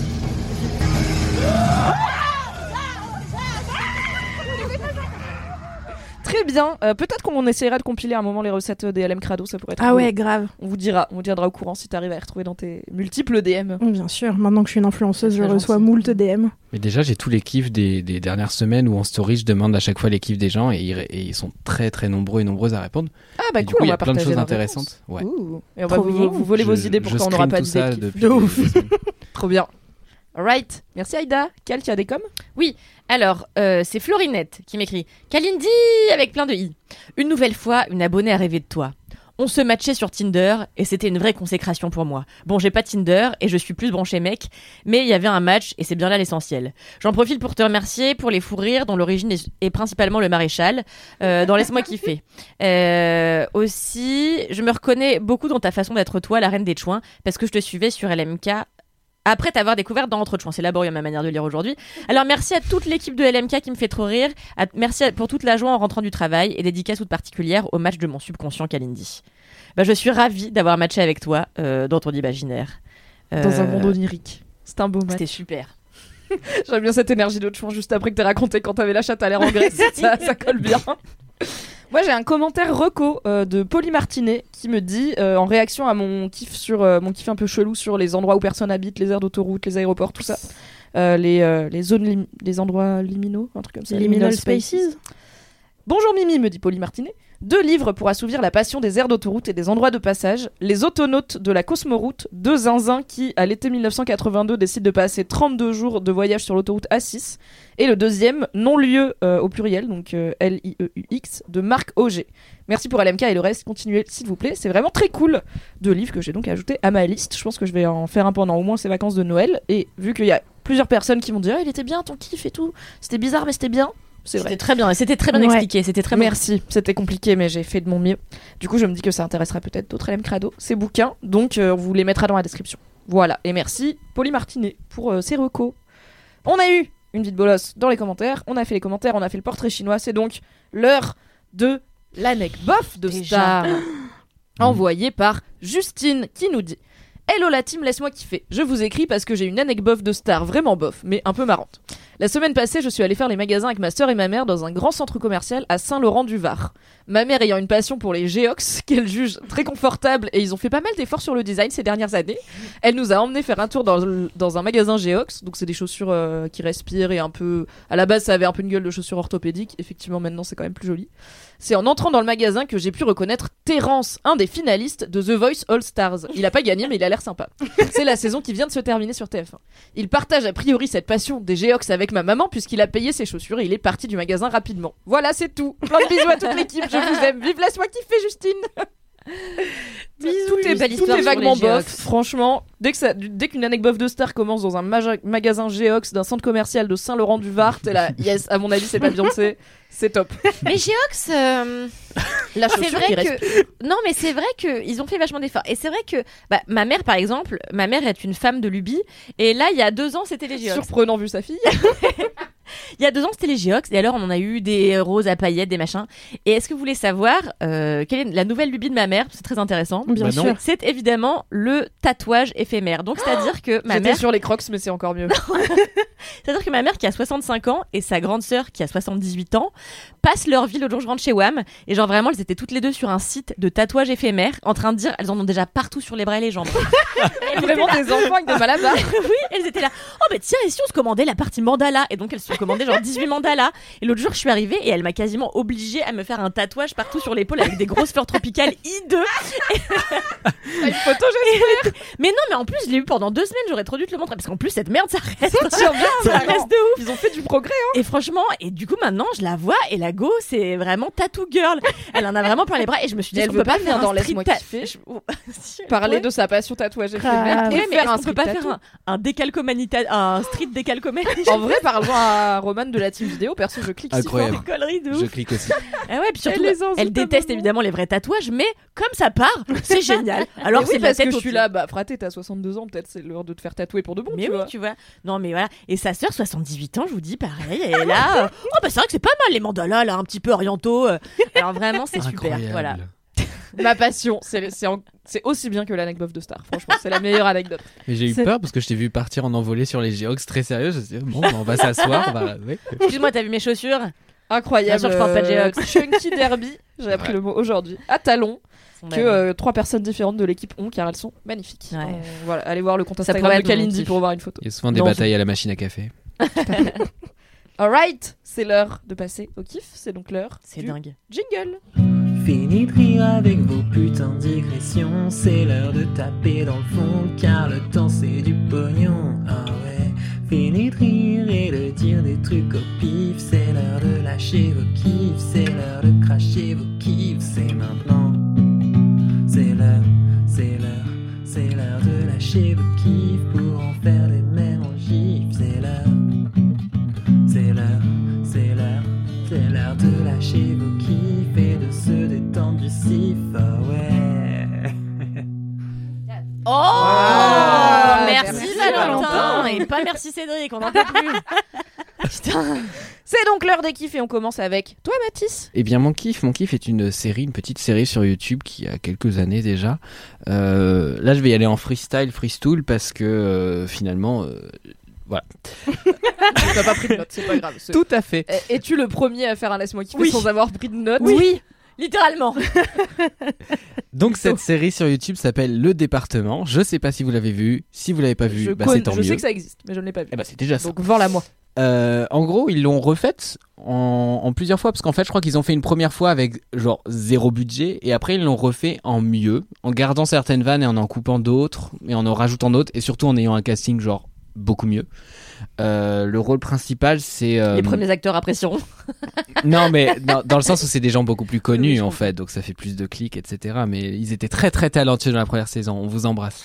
Très bien. Euh, peut-être qu'on essaiera de compiler à un moment les recettes des L M Crado, ça pourrait être Ah cool. ouais, grave. On vous dira, on vous tiendra au courant si t'arrives à les retrouver dans tes multiples D M. Bien sûr, maintenant que je suis une influenceuse, je C'est reçois gentil. moult D M. Mais déjà, j'ai tous les kiffs des, des dernières semaines où en story, je demande à chaque fois les kiffs des gens et ils, et ils sont très très nombreux et nombreuses à répondre. Ah bah et cool, du coup, on il y va a plein de partager choses leurs intéressantes. Ouais. Ouh. Et on va Trop vous, bien. vous voler vos Je- idées pour je quand on n'aura screen pas tout d'idées. ça de kiff. depuis De ouf. des semaines. Trop bien. Alright. Merci Aïda. Cal, tu as des coms? Oui, alors, euh, c'est Florinette qui m'écrit « Kalindi !» avec plein de i. Une nouvelle fois, une abonnée a rêvé de toi. On se matchait sur Tinder et c'était une vraie consécration pour moi. Bon, j'ai pas Tinder et je suis plus branchée mec, mais il y avait un match et c'est bien là l'essentiel. J'en profite pour te remercier pour les fous rires dont l'origine est, est principalement le maréchal, euh, dans Laisse-moi kiffer. Euh, aussi, je me reconnais beaucoup dans ta façon d'être toi, la reine des chouins, parce que je te suivais sur L M K après t'avoir découvert dans Entre Chouins. C'est laborieux ma manière de lire aujourd'hui. Alors merci à toute l'équipe de L M K qui me fait trop rire. À, merci à, pour toute la joie en rentrant du travail et dédicace toute particulière au match de mon subconscient Kalindi. Bah, je suis ravie d'avoir matché avec toi euh, dans ton imaginaire. Euh, Dans un monde onirique. C'est un beau match. C'était super. J'aime bien cette énergie de chouin juste après que t'aies raconté quand t'avais la chatte à l'air en Grèce. ça, ça colle bien. Moi j'ai un commentaire reco euh, de Polly Martinet qui me dit euh, en réaction à mon kiff sur euh, mon kiff un peu chelou sur les endroits où personne habite, les aires d'autoroute, les aéroports, tout ça, euh, les, euh, les zones, lim- les endroits liminaux, un truc comme ça. Liminal spaces. Bonjour Mimi, me dit Polly Martinet. Deux livres pour assouvir la passion des aires d'autoroute et des endroits de passage. Les autonautes de la Cosmoroute, deux zinzins qui, à l'été mille neuf cent quatre-vingt-deux, décident de passer trente-deux jours de voyage sur l'autoroute A six. Et le deuxième, non-lieu euh, au pluriel, donc euh, L I E U X, de Marc Auger. Merci pour L M K et le reste, continuez s'il vous plaît. C'est vraiment très cool. Deux livres que j'ai donc ajoutés à ma liste. Je pense que je vais en faire un pendant au moins ces vacances de Noël. Et vu qu'il y a plusieurs personnes qui m'ont dit ah, il était bien ton kiff et tout, c'était bizarre mais c'était bien. C'est vrai. C'était très bien, c'était très bien Ouais. expliqué, c'était très bien. Merci, c'était compliqué mais j'ai fait de mon mieux. Du coup je me dis que ça intéressera peut-être d'autres L M Crado, ces bouquins, donc euh, on vous les mettra dans la description. Voilà, et merci Polly Martinet pour euh, ces recos. On a eu une vie de bolos dans les commentaires, on a fait les commentaires, on a fait le portrait chinois, c'est donc l'heure de l'anecdote bof de Déjà. Star. Envoyée par Justine qui nous dit Hello la team, laisse-moi kiffer. Je vous écris parce que j'ai une anecdote bof de Star, vraiment bof, mais un peu marrante. La semaine passée, je suis allée faire les magasins avec ma sœur et ma mère dans un grand centre commercial à Saint-Laurent-du-Var. Ma mère ayant une passion pour les Geox, qu'elle juge très confortable, et ils ont fait pas mal d'efforts sur le design ces dernières années, elle nous a emmené faire un tour dans, le- dans un magasin Geox, donc c'est des chaussures euh, qui respirent et un peu... À la base, ça avait un peu une gueule de chaussures orthopédiques, effectivement maintenant c'est quand même plus joli. C'est en entrant dans le magasin que j'ai pu reconnaître Terrence, un des finalistes de The Voice All Stars. Il a pas gagné, mais il a l'air sympa. C'est la saison qui vient de se terminer sur T F un. Il partage a priori cette passion des Geox avec ma maman puisqu'il a payé ses chaussures et il est parti du magasin rapidement. Voilà, c'est tout. Plein de bisous à toute l'équipe, je vous aime. Vive Laisse-moi kiffer, Justine. Bisous, tout est, belle tout histoire est sur vaguement les bof. Geox. Franchement, dès que ça, dès qu'une anecdote de star commence dans un maja- magasin Geox d'un centre commercial de Saint-Laurent-du-Var, t'es là, yes, à mon avis, c'est pas Beyoncé, c'est top. Mais Geox, euh, La c'est chaussure vrai qui que respire. non, mais c'est vrai que ils ont fait vachement d'efforts. Et c'est vrai que bah, ma mère, par exemple, ma mère est une femme de Lubie. Et là, il y a deux ans, c'était les Geox. Surprenant vu sa fille. Il y a deux ans, c'était les Geox. Et alors, on en a eu des roses à paillettes, des machins. Et est-ce que vous voulez savoir euh, quelle est la nouvelle lubie de ma mère? C'est très intéressant. Bien Bah sûr. non. C'est évidemment le tatouage éphémère. Donc, c'est-à-dire que ma J'étais mère, sur les Crocs, mais c'est encore mieux. c'est-à-dire que ma mère qui a soixante-cinq ans et sa grande sœur qui a soixante-dix-huit ans passent leur vie. L'autre jour, je rentre chez W A M et genre vraiment, elles étaient toutes les deux sur un site de tatouage éphémère en train de dire, elles en ont déjà partout sur les bras et les jambes. Elles Vraiment étaient là- des enfants avec des malabars. oui, elles étaient là. Oh bah tiens, et si on se commandait la partie mandala? Et donc elles se sont commandées genre dix-huit mandalas. Et l'autre jour, je suis arrivée et elle m'a quasiment obligée à me faire un tatouage partout sur l'épaule avec des grosses fleurs tropicales hideux. Une photo, j'espère. Mais non, mais en plus, je l'ai eu pendant deux semaines. J'aurais trop dû te le montrer parce qu'en plus, cette merde, ça reste. Tiens, bien, ça vraiment. reste de ouf. Ils ont fait du progrès, hein. Et franchement, et du coup, maintenant, je la vois et la go, c'est vraiment tattoo girl. Elle en a vraiment plein les bras et je me suis dit, Mais elle on veut peut pas faire venir un dans street Laisse-moi ta- kiffer. Je- Si, elle Parler pourrait. de sa passion tatouage éphémère Ah, et Ouais, mais faire est-ce un qu'on peut street pas tattoo. faire un, un décalcomanie ta- un street décalcomanie? En vrai, parlons à Roman de la team vidéo. Perso, je clique si Incroyable. fort. Des conneries de Je ouf. clique aussi. Ah ouais, puis surtout, Elle les elle, insulte déteste à évidemment les vrais tatouages, mais comme ça part, c'est génial. Alors Mais c'est oui, de la parce que tête je aux suis pieds. là, bah fraté, t'as soixante-deux ans, peut-être c'est l'heure de te faire tatouer pour de bon. Mais tu oui, vois. tu vois. Non, mais voilà. Et sa sœur, soixante-dix-huit ans, je vous dis pareil. Et là, euh, oh bah c'est vrai que c'est pas mal les mandalas, là, un petit peu orientaux. euh. Alors vraiment, c'est super. Incroyable. Voilà. Ma passion, c'est c'est en- c'est aussi bien que l'anecdote de Star. Franchement, c'est la meilleure anecdote. Mais j'ai eu C'est- peur parce que je t'ai vu partir en envolée sur les Geox très sérieux. Je me suis dit, bon, on va s'asseoir. On va... ouais. Excuse-moi, t'as vu mes chaussures? Incroyable. Bien sûr, je porte pas de euh, Geox. Chunky Derby, j'ai appris Ouais. le mot aujourd'hui. À talons. Sont Que belles. euh, trois personnes différentes de l'équipe ont car elles sont magnifiques. Ouais. Euh, voilà, allez voir le compte Ça Instagram pourrait de être mon Kalindi kiff. pour voir une photo. Il y a souvent des Non, batailles à la machine à café. Alright, c'est l'heure de passer au kiff. C'est donc l'heure C'est du dingue. jingle. Fini de rire avec vos putains de digressions, c'est l'heure de taper dans le fond, car le temps c'est du pognon, ah ouais. Fini de rire et de dire des trucs au pif, c'est l'heure de lâcher vos kiffs, c'est l'heure de cracher vos kiffs, c'est maintenant. C'est l'heure, c'est l'heure, c'est l'heure de lâcher vos kiffs pour en faire des mêmes en gif, c'est l'heure. C'est l'heure, c'est l'heure, c'est l'heure de lâcher vos kiffs et de se détendre du sif, ah ouais. Oh, Ah, merci, merci, Valentin. Valentin. Et pas merci Cédric, on n'en peut plus. Putain. C'est donc l'heure des kiffs et on commence avec toi, Mathis. Eh bien, mon kiff, mon kiff est une série, une petite série sur YouTube qui a quelques années déjà. Euh, là, je vais y aller en freestyle, freestool, parce que euh, finalement, euh, voilà. T'as pas pris de notes, c'est pas grave. C'est- Tout à fait. Eh, Es-tu le premier à faire un laisse-moi kiffer Oui. sans avoir pris de notes? Oui, littéralement. Donc, cette série sur YouTube s'appelle Le Département. Je sais pas si vous l'avez vu. Si vous l'avez pas vu, Je, bah, connais- c'est tant je mieux. sais que ça existe, mais je ne l'ai pas vu. Eh bah, c'est déjà ça. Donc vends-la moi. Euh, en gros, ils l'ont refaite en, en plusieurs fois parce qu'en fait, je crois qu'ils ont fait une première fois avec genre zéro budget et après ils l'ont refait en mieux, en gardant certaines vannes et en en coupant d'autres et en en rajoutant d'autres et surtout en ayant un casting genre beaucoup mieux. Euh, le rôle principal, c'est euh, Les premiers acteurs à pression. non mais dans, dans le sens où c'est des gens beaucoup plus Oui, connus je en comprends. fait, donc ça fait plus de clics, et cetera. Mais ils étaient très très talentueux dans la première saison. On vous embrasse.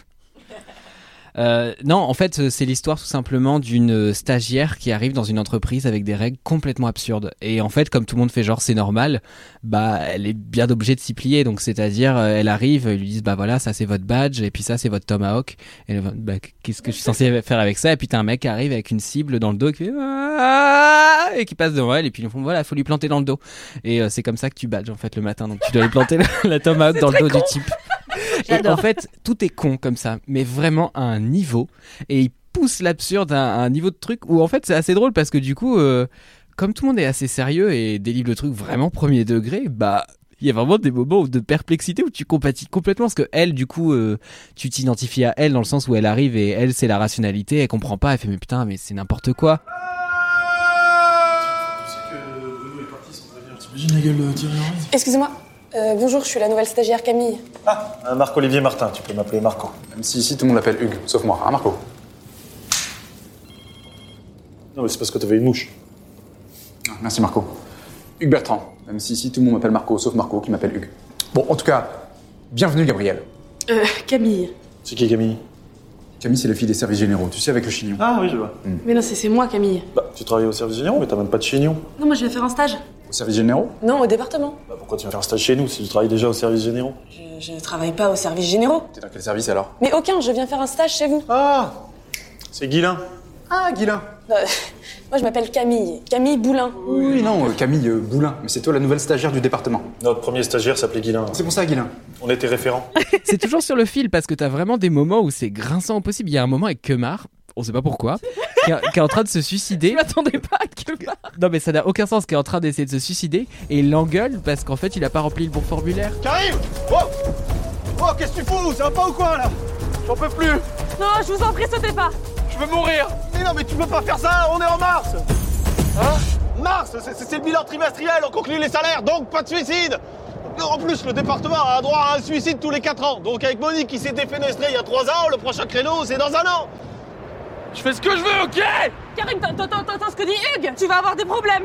Euh, non, en fait, c'est l'histoire tout simplement d'une stagiaire qui arrive dans une entreprise avec des règles complètement absurdes. Et en fait, comme tout le monde fait genre c'est normal, bah elle est bien obligée de s'y plier. Donc c'est-à-dire, euh, elle arrive, ils lui disent bah voilà, ça c'est votre badge et puis ça c'est votre tomahawk. Et elle va, bah qu'est-ce que je suis censé faire avec ça? Et puis t'as un mec qui arrive avec une cible dans le dos qui fait ah et qui passe devant elle et puis ils font voilà, faut lui planter dans le dos. Et euh, c'est comme ça que tu badges en fait le matin. Donc tu dois lui planter la, la tomahawk dans le dos con. du type. Et en fait, tout est con comme ça, mais vraiment à un niveau. Et il pousse l'absurde à, à un niveau de truc où en fait c'est assez drôle parce que du coup, euh, comme tout le monde est assez sérieux et délivre le truc vraiment premier degré, bah il y a vraiment des moments de perplexité où tu compatis complètement parce que elle, du coup, euh, tu t'identifies à elle dans le sens où elle arrive et elle c'est la rationalité, elle comprend pas, elle fait mais putain mais c'est n'importe quoi. T'imagines la gueule tirée en ride? Excusez-moi, euh, bonjour, je suis la nouvelle stagiaire Camille. Ah, euh, Marc-Olivier Martin, tu peux m'appeler Marco. Même si ici tout le monde l'appelle Hugues, sauf moi, hein Marco? Non, mais c'est parce que t'avais une mouche. Ah, merci Marco. Hugues Bertrand, même si ici tout le monde m'appelle Marco, sauf Marco qui m'appelle Hugues. Bon, en tout cas, Bienvenue, Gabriel. Euh, Camille. C'est qui Camille? Camille, c'est la fille des services généraux, tu sais, avec le chignon. Ah oui, je vois. Mm. Mais non, c'est, c'est moi, Camille. Bah, tu travailles au service généraux, mais t'as même pas de chignon. Non, moi je vais faire un stage. Au service généraux? Non, au département. Bah, pourquoi tu viens faire un stage chez nous si tu travailles déjà au service généraux? Je, je travaille pas au service généraux. T'es dans quel service alors? Mais aucun, je viens faire un stage chez vous. Ah, c'est Guilain. Ah, Guilain. Euh, moi je m'appelle Camille. Camille Boulin. Oui, non, euh, Camille euh, Boulin. Mais c'est toi la nouvelle stagiaire du département. Notre premier stagiaire s'appelait Guilain. C'est pour ça, Guilain. On était référents. C'est toujours sur le fil parce que t'as vraiment des moments où c'est grinçant au possible. Il y a un moment avec Kemar, on sait pas pourquoi, qui, est, qui est en train de se suicider. Je m'attendais pas à Kemar. Non mais ça n'a aucun sens, qui est en train d'essayer de se suicider et il l'engueule parce qu'en fait il a pas rempli le bon formulaire. Karim! Oh! Oh, qu'est-ce que tu fous? Ça va pas ou quoi là? J'en peux plus! Non, je vous en prie, sautez pas. Je veux mourir! Mais non, mais tu peux pas faire ça, on est en mars! Hein? Mars, c'est, c'est le bilan trimestriel, on conclut les salaires, donc pas de suicide! En plus, le département a droit à un suicide tous les quatre ans. Donc avec Monique qui s'est défenestrée il y a trois ans, le prochain créneau c'est dans un an! Je fais ce que je veux, ok? Karim, t'entends, t'entends ce que dit Hugues? Tu vas avoir des problèmes.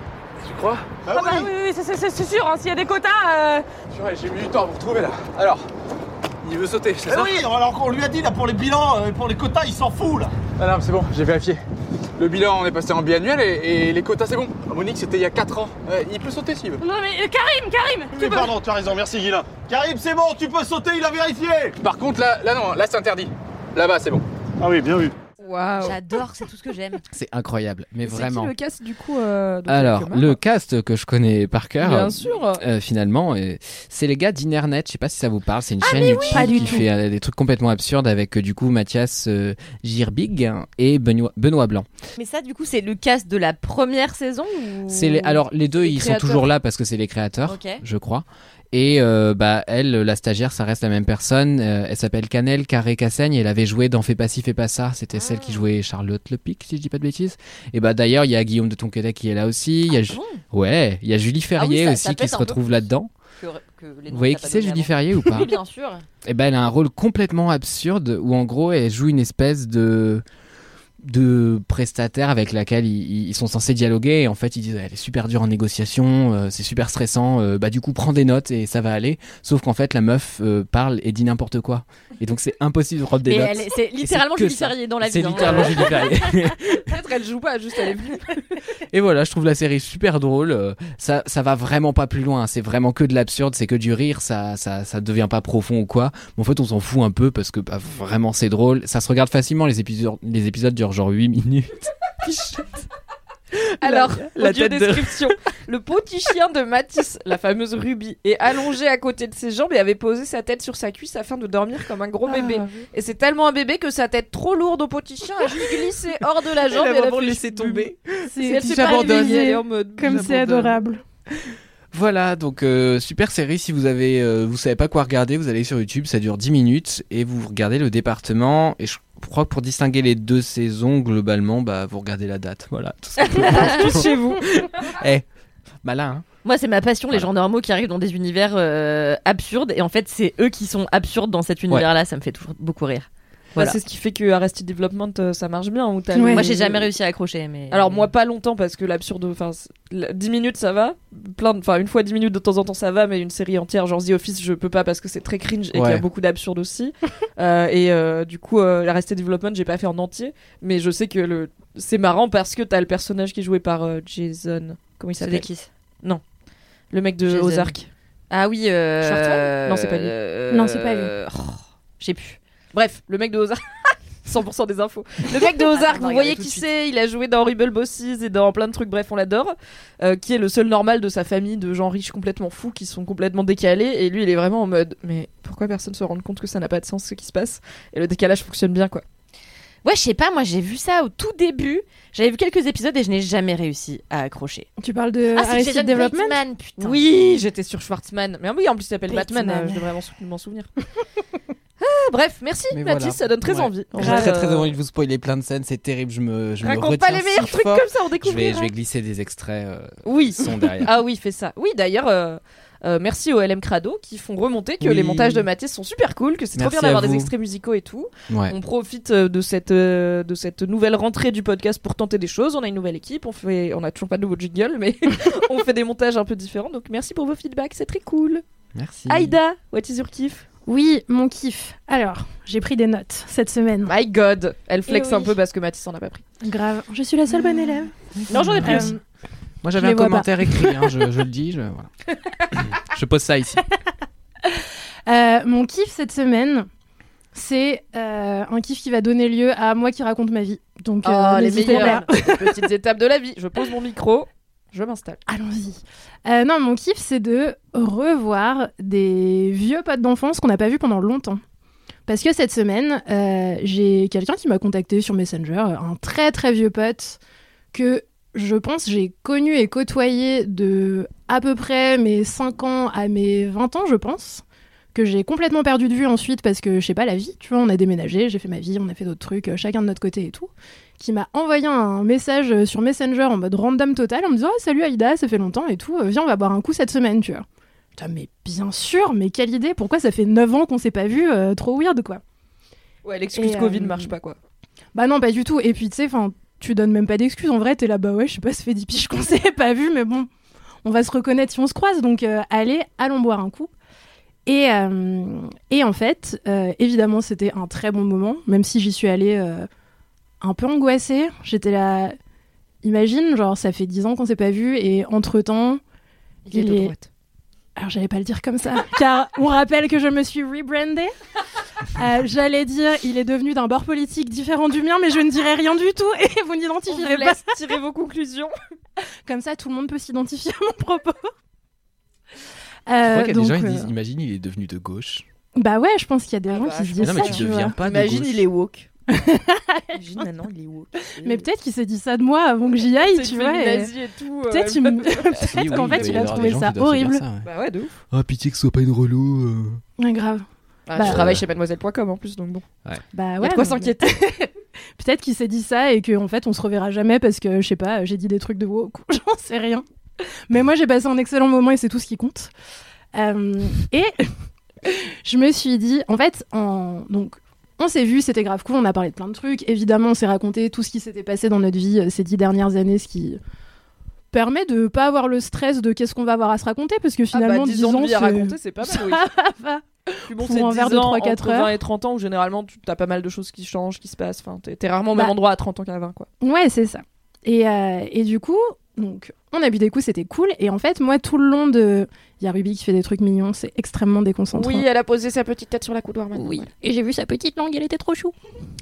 Tu crois? Ah, ah bah oui, oui, c'est, c'est, c'est sûr, hein, s'il y a des quotas... Euh... Purée, j'ai mis du temps à vous retrouver là. Alors, il veut sauter, c'est eh ça? Oui, alors qu'on lui a dit là pour les bilans, euh, pour les quotas, il s'en fout là. Ah non, c'est bon, j'ai vérifié. Le bilan, on est passé en biannuel et, et les quotas, c'est bon. Monique, c'était il y a quatre ans. Euh, il peut sauter s'il veut. Non mais euh, Karim, Karim Oui, peux... pardon, tu as raison, merci Guilain. Karim, c'est bon, tu peux sauter, il a vérifié. Par contre, là, là non, là c'est interdit. Là-bas, c'est bon. Ah oui, bien vu. Wow. J'adore, c'est tout ce que j'aime. C'est incroyable, mais c'est vraiment. C'est qui le cast du coup euh, de Alors, le cast que je connais par cœur, bien sûr, euh, finalement, euh, c'est les gars d'Internet. Je sais pas si ça vous parle. C'est une ah, chaîne oui, YouTube qui fait euh, des trucs complètement absurdes avec euh, du coup Mathias euh, Girbig et Benoît, Benoît Blanc. Mais ça, du coup, c'est le cast de la première saison ou... C'est les... alors les deux, les ils créateurs. Sont toujours là parce que c'est les créateurs, okay. Je crois. Et euh, bah elle, la stagiaire, ça reste la même personne. Euh, elle s'appelle Canel Carré Cassaigne. Elle avait joué dans Fais pas ci, fais pas ça. C'était ah. celle qui jouait Charlotte Lepic, si je dis pas de bêtises. Et bah d'ailleurs, il y a Guillaume de Tonquédec qui est là aussi. Il y a ah, bon ouais, il y a Julie Ferrier ah oui, ça, aussi ça qui se retrouve là-dedans. Que, que Vous voyez qui c'est, Julie Ferrier ou pas? Oui, bien sûr. Et bah elle a un rôle complètement absurde où en gros elle joue une espèce de de prestataire avec laquelle ils, ils sont censés dialoguer et en fait ils disent elle est super dure en négociation, euh, c'est super stressant, euh, bah du coup prends des notes et ça va aller, sauf qu'en fait la meuf euh, parle et dit n'importe quoi et donc c'est impossible de prendre des et notes. Elle, c'est littéralement Julie Ferrier dans la vie. C'est hein. littéralement Julie Ferrier. Peut-être elle joue pas, juste elle est venue. Et voilà, je trouve la série super drôle, ça, ça va vraiment pas plus loin, c'est vraiment que de l'absurde, c'est que du rire, ça, ça, ça devient pas profond ou quoi, mais en fait on s'en fout un peu parce que bah, vraiment c'est drôle, ça se regarde facilement, les épisodes, les épisodes durent genre huit minutes. Alors, la, la description. De... Le petit chien de Mathis, la fameuse Ruby, est allongé à côté de ses jambes et avait posé sa tête sur sa cuisse afin de dormir comme un gros ah, bébé. Oui. Et c'est tellement un bébé que sa tête trop lourde au petit chien a juste glissé hors de la jambe et elle a fait laissé tomber. C'est, elle s'est pas réveillée en mode comme c'est adorable. Voilà, donc euh, super série. Si vous avez, euh, vous savez pas quoi regarder, vous allez sur YouTube, ça dure dix minutes et vous regardez le département. Et je crois que pour distinguer les deux saisons, globalement, bah vous regardez la date. Voilà, tout simplement. Tous chez vous. Eh, hey, malin. Hein. Moi, c'est ma passion, voilà. Les gens normaux qui arrivent dans des univers euh, absurdes et en fait, c'est eux qui sont absurdes dans cet univers-là. Ouais. Ça me fait toujours beaucoup rire. Voilà. Bah, c'est ce qui fait que Arrested Development euh, ça marche bien. Où t'as ouais. le... Moi j'ai jamais réussi à accrocher. Mais... Alors moi pas longtemps parce que l'absurde, enfin dix minutes ça va, plein de... enfin une fois dix minutes de temps en temps ça va, mais une série entière genre The Office je peux pas parce que c'est très cringe et ouais. qu'il y a beaucoup d'absurde aussi. euh, et euh, du coup euh, Arrested Development j'ai pas fait en entier, mais je sais que le... c'est marrant parce que t'as le personnage qui est joué par euh, Jason. Comment il s'appelle? Sudeikis. Non, le mec de Jason. Ozark. Ah oui. Euh... Schwartzman? Non c'est pas lui. Euh... Non c'est pas lui. Oh, je sais plus. Bref, le mec de Ozark. cent pour cent des infos. Le mec de Ozark, vous voyez qui c'est, il a joué dans Horrible Bosses et dans plein de trucs, bref, on l'adore. Euh, qui est le seul normal de sa famille de gens riches complètement fous qui sont complètement décalés. Et lui, il est vraiment en mode, mais pourquoi personne se rend compte que ça n'a pas de sens ce qui se passe? Et le décalage fonctionne bien, quoi. Ouais, je sais pas, moi j'ai vu ça au tout début. J'avais vu quelques épisodes et je n'ai jamais réussi à accrocher. Tu parles de ah, Arrested c'est Development? Bateman, putain. Oui, j'étais sur Schwartzman. Mais oui, en plus il s'appelle Bateman, Batman, euh, je devrais m'en, sou- m'en souvenir. Ah, bref, merci Mais Mathis, voilà. ça donne très ouais. envie. J'ai très très envie de vous spoiler plein de scènes, c'est terrible, je me, je me retiens pas les meilleurs si trucs fort. comme ça, on Je découvre. vais, je vais glisser des extraits euh, oui. son derrière. Ah oui, fais ça. Oui, d'ailleurs, euh, euh, merci au L M Crado qui font remonter que oui. les montages de Mathis sont super cool, que c'est merci trop bien d'avoir des extraits musicaux et tout. Ouais. On profite de cette, euh, de cette nouvelle rentrée du podcast pour tenter des choses. On a une nouvelle équipe, on, fait, on a toujours pas de nouveau jingle, mais on fait des montages un peu différents. Donc merci pour vos feedbacks, c'est très cool. Merci. Aïda, what is your kiff? Oui, mon kiff. Alors, j'ai pris des notes cette semaine. My God, elle flex Eh oui. un peu parce que Mathis en a pas pris. Grave, je suis la seule bonne élève. Non, j'en ai pris Euh, aussi. Moi, je j'avais les un vois commentaire pas. écrit, hein, je, je le dis. Je, voilà. je pose ça ici. Euh, mon kiff cette semaine, c'est euh, un kiff qui va donner lieu à moi qui raconte ma vie. Donc, euh, Oh, les n'hésitez meilleures pas. petites étapes de la vie. Je pose mon micro, je m'installe. Allons-y. Euh, non, mon kiff, c'est de revoir des vieux potes d'enfance qu'on n'a pas vus pendant longtemps. Parce que cette semaine, euh, j'ai quelqu'un qui m'a contacté sur Messenger, un très très vieux pote que je pense j'ai connu et côtoyé de à peu près mes cinq ans à mes vingt ans, je pense, que j'ai complètement perdu de vue ensuite parce que, je sais pas, la vie, tu vois, on a déménagé, j'ai fait ma vie, on a fait d'autres trucs, euh, chacun de notre côté et tout, qui m'a envoyé un message sur Messenger en mode random total en me disant oh, « Salut Aïda, ça fait longtemps et tout, euh, viens, on va boire un coup cette semaine, tu vois. » Putain, mais bien sûr, mais quelle idée, pourquoi ça fait neuf ans qu'on s'est pas vu, euh, trop weird, quoi. Ouais, l'excuse Et, Covid euh, marche pas, quoi. Bah non, pas du tout. Et puis, tu sais, enfin, tu donnes même pas d'excuses. En vrai, t'es là, bah ouais, je sais pas, ça fait dix piges qu'on s'est pas vu, mais bon, on va se reconnaître si on se croise. Donc, euh, allez, allons boire un coup. Et, euh, et en fait, euh, évidemment, c'était un très bon moment, même si j'y suis allée euh, un peu angoissée. J'étais là, imagine, genre, ça fait dix ans qu'on s'est pas vu, et entre-temps, Il est il de est... droite. Alors, j'allais pas le dire comme ça, car on rappelle que je me suis rebrandée. Euh, j'allais dire, il est devenu d'un bord politique différent du mien, mais je ne dirai rien du tout et vous On n'identifierez vous pas. laisse tirer vos conclusions. Comme ça, tout le monde peut s'identifier à mon propos. Je Euh, crois qu'il y a donc, des gens qui euh, disent imagine, il est devenu de gauche. Bah ouais, je pense qu'il y a des gens bah, qui je se disent Non, ça. mais tu tu deviens vois. pas de Imagine, gauche. il est woke. Imagine, maintenant, il est woke. Mais peut-être qu'il s'est dit ça de moi avant que j'y aille, C'est tu une vois. et- nazie et tout. euh, Peut-être il me- Si, peut-être oui, qu'en il fait, doit y il a avoir trouvé des gens ça qui doivent se dire horrible. ça, ouais. Bah ouais, de ouf. Ah, pitié que ce soit pas une relou. euh. Ouais, grave. Ah, Bah, tu travailles euh, chez mademoiselle point com en plus, donc bon. Bah Il y ouais. a de quoi non, mais- s'inquiéter. Peut-être qu'il s'est dit ça et qu'en fait, on se reverra jamais parce que, je sais pas, j'ai dit des trucs de woke. J'en sais rien. Mais moi, j'ai passé un excellent moment et c'est tout ce qui compte. Euh, et je me suis dit, en fait, en... donc, on s'est vu, c'était grave cool, on a parlé de plein de trucs. Évidemment, on s'est raconté tout ce qui s'était passé dans notre vie euh, ces dix dernières années, ce qui permet de pas avoir le stress de qu'est-ce qu'on va avoir à se raconter parce que Ah bah, finalement, dix ans de vie à c'est- raconter, c'est pas mal, ça oui. va. Puis bon, Pour c'est un verre dix de ans, trois quatre entre vingt heures. et trente ans où généralement tu as pas mal de choses qui changent, qui se passent. Enfin, t'es, t'es rarement au même Bah. endroit à trente ans qu'à vingt, quoi. Ouais, c'est ça. Et, euh, et du coup, donc, on a bu des coups, c'était cool. Et en fait, moi, tout le long de... Il y a Ruby qui fait des trucs mignons, c'est extrêmement déconcentrant. Oui, elle a posé sa petite tête sur la coudoir maintenant. Oui, et j'ai vu sa petite langue, elle était trop chou.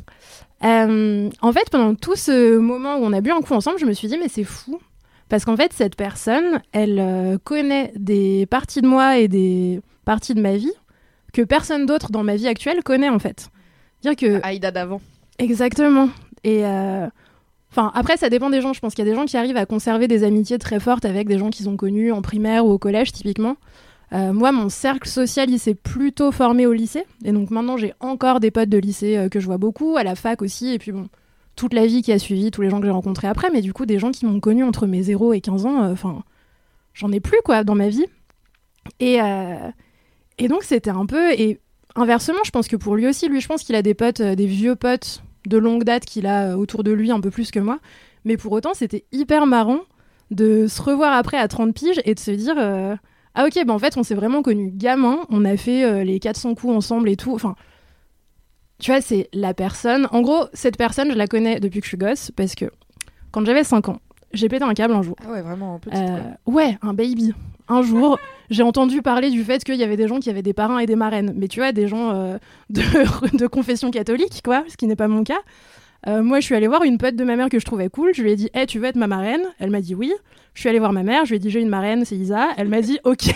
Euh, en fait, pendant tout ce moment où on a bu un coup ensemble, je me suis dit, mais c'est fou. Parce qu'en fait, cette personne, elle euh, connaît des parties de moi et des parties de ma vie que personne d'autre dans ma vie actuelle connaît, en fait. Dire que... Aïda d'avant. Exactement. Et... euh, Enfin, après, ça dépend des gens. Je pense qu'il y a des gens qui arrivent à conserver des amitiés très fortes avec des gens qu'ils ont connus en primaire ou au collège, typiquement. Euh, moi, mon cercle social, il s'est plutôt formé au lycée. Et donc maintenant, j'ai encore des potes de lycée euh, que je vois beaucoup, à la fac aussi. Et puis bon, toute la vie qui a suivi, tous les gens que j'ai rencontrés après. Mais du coup, des gens qui m'ont connu entre mes zéro et quinze ans, enfin, euh, j'en ai plus, quoi, dans ma vie. Et, euh, et donc, c'était un peu... Et inversement, je pense que pour lui aussi, lui, je pense qu'il a des potes, euh, des vieux potes de longue date qu'il a autour de lui un peu plus que moi. Mais pour autant, c'était hyper marrant de se revoir après à trente piges et de se dire euh, ah ok, bah en fait, on s'est vraiment connus gamin, on a fait euh, les quatre cents coups ensemble et tout. Enfin, tu vois, c'est la personne... En gros, cette personne, je la connais depuis que je suis gosse parce que quand j'avais cinq ans, j'ai pété un câble un jour. Ah ouais, vraiment, un petit. Euh, ouais, un baby. Un jour, j'ai entendu parler du fait qu'il y avait des gens qui avaient des parrains et des marraines. Mais tu vois, des gens euh, de, de confession catholique, quoi, ce qui n'est pas mon cas. Euh, moi, je suis allée voir une pote de ma mère que je trouvais cool. Je lui ai dit, hey, tu veux être ma marraine ? Elle m'a dit oui. Je suis allée voir ma mère. Je lui ai dit, j'ai une marraine, c'est Isa. Elle m'a dit, ok.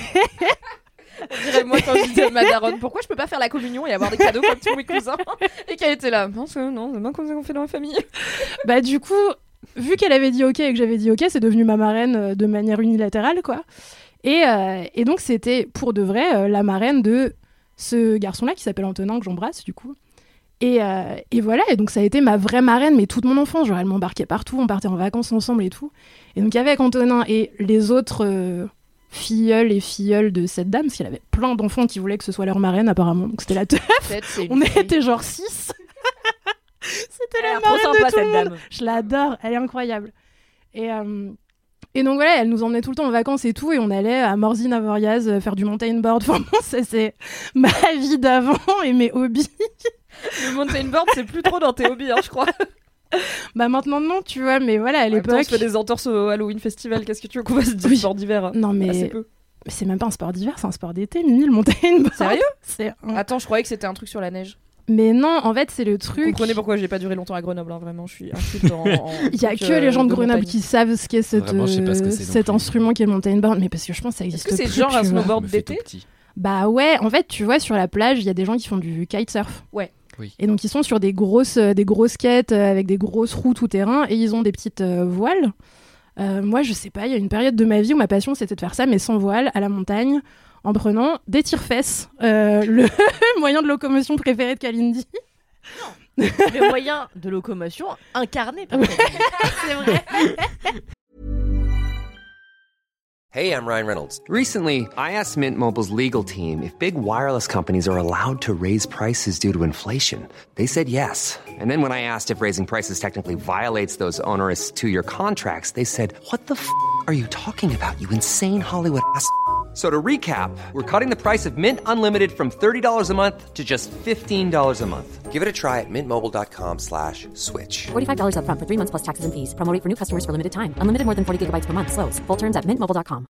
On dirait moi quand je disais à ma daronne, pourquoi je peux pas faire la communion et avoir des cadeaux comme tous mes cousins ? Et qu'elle était là, non, c'est, non, c'est pas comme ça qu'on fait dans la famille. Bah du coup, vu qu'elle avait dit ok et que j'avais dit ok, c'est devenu ma marraine euh, de manière unilatérale, quoi. Et, euh, et donc c'était pour de vrai euh, la marraine de ce garçon-là qui s'appelle Antonin, que j'embrasse du coup. Et, euh, et voilà, et donc ça a été ma vraie marraine, mais toute mon enfance, genre elle m'embarquait partout, on partait en vacances ensemble et tout. Et donc avec Antonin et les autres euh, filleuls et filleuls de cette dame, parce qu'elle avait plein d'enfants qui voulaient que ce soit leur marraine apparemment, donc c'était la teuf. Peut-être, c'est une On fille. était genre six. C'était Elle a la trop marraine sympa, de tout cette le monde. dame. Je l'adore, elle est incroyable. Et, euh, Et donc voilà, elle nous emmenait tout le temps en vacances et tout, et on allait à Morzine, à Voriaz, euh, faire du mountain board. Enfin bon, ça c'est ma vie d'avant et mes hobbies. Le mountain board, c'est plus trop dans tes hobbies, hein, je crois. Bah maintenant non, tu vois, mais voilà, à l'époque... On se fait des entorses au Halloween Festival, qu'est-ce que tu veux qu'on fasse du oui. sport d'hiver? Non mais... Assez peu. Mais c'est même pas un sport d'hiver, c'est un sport d'été, Mimi, le mountain board. Sérieux? C'est un... Attends, je croyais que c'était un truc sur la neige. Mais non, en fait, c'est le truc... Vous comprenez pourquoi j'ai pas duré longtemps à Grenoble, hein, vraiment, je suis insulte en... en Il y a que euh, les gens de, de Grenoble montagne. Qui savent ce qu'est cette, vraiment, euh, ce que c'est cet instrument qui est le mountain board, mais parce que je pense que ça existe plus. Est-ce que c'est genre un snowboard d'été? Bah ouais, en fait, tu vois, sur la plage, il y a des gens qui font du kitesurf. Ouais. Oui. Et donc ils sont sur des grosses, euh, des grosses quêtes euh, avec des grosses roues tout terrain et ils ont des petites euh, voiles. Euh, moi je sais pas, il y a une période de ma vie où ma passion c'était de faire ça mais sans voile à la montagne en prenant des tire-fesses, euh, le moyen de locomotion préféré de Kalindi. Le moyen de locomotion incarné par c'est vrai. Hey, I'm Ryan Reynolds. Recently, I asked Mint Mobile's legal team if big wireless companies are allowed to raise prices due to inflation. They said yes. And then when I asked if raising prices technically violates those onerous two-year contracts, they said, what the f*** are you talking about, you insane Hollywood ass f- So to recap, we're cutting the price of Mint Unlimited from thirty dollars a month to just fifteen dollars a month. Give it a try at mintmobile.com slash switch. forty-five dollars up front for three months plus taxes and fees. Promo rate for new customers for limited time. Unlimited more than forty gigabytes per month. Slows full terms at mint mobile dot com.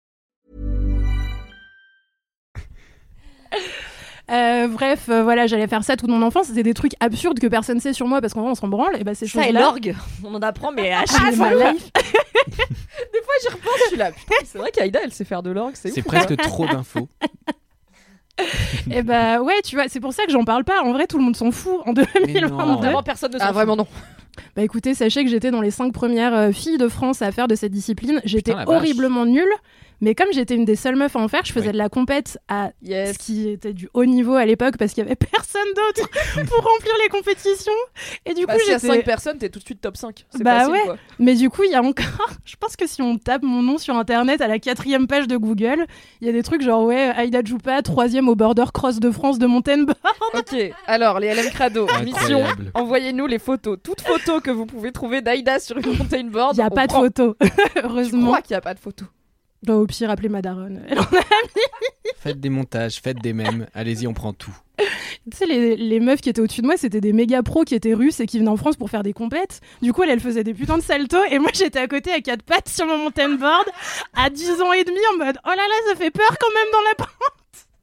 Euh, bref, euh, voilà, j'allais faire ça toute mon enfance. C'était des trucs absurdes que personne sait sur moi parce qu'en vrai on s'en branle. Et bah ces choses-là. Ça et l'orgue, on en apprend, mais à chaque fois. Des fois j'y repense, je suis là. Putain, c'est vrai qu'Aïda elle sait faire de l'orgue, c'est, c'est ouf, presque quoi. Trop d'infos. Et bah ouais, tu vois, c'est pour ça que j'en parle pas. En vrai, tout le monde s'en fout en deux mille vingt-deux. Vraiment, personne ne s'en ah, fout. Vraiment non. Bah écoutez, sachez que j'étais dans les cinq premières euh, filles de France à faire de cette discipline. J'étais Putain, horriblement nulle. Mais comme j'étais une des seules meufs à en faire, je faisais ouais. de la compète à yes. ce qui était du haut niveau à l'époque parce qu'il y avait personne d'autre pour remplir les compétitions. Et du bah, coup, si j'étais... y a cinq personnes, t'es tout de suite top cinq. C'est bah facile, ouais. quoi. Mais du coup, il y a encore... Je pense que si on tape mon nom sur Internet à la quatrième page de Google, il y a des trucs genre, ouais, Aïda Djoupa, troisième au Border Cross de France de mountain board. Ok, alors les L M Crado, mission, envoyez-nous les photos. Toutes photos que vous pouvez trouver d'Aïda sur une mountain board. Il n'y a pas prend... de photos, heureusement. Je crois qu'il n'y a pas de photos. Bah, au pire, appelez ma daronne. Elle en a mis. Faites des montages, faites des mèmes. Allez-y, on prend tout. Tu sais, les, les meufs qui étaient au-dessus de moi, c'était des méga pros qui étaient russes et qui venaient en France pour faire des compètes. Du coup, elles, elles faisaient des putains de saltos et moi, j'étais à côté à quatre pattes sur mon mountain board à dix ans et demi en mode « Oh là là, ça fait peur quand même dans la pente !»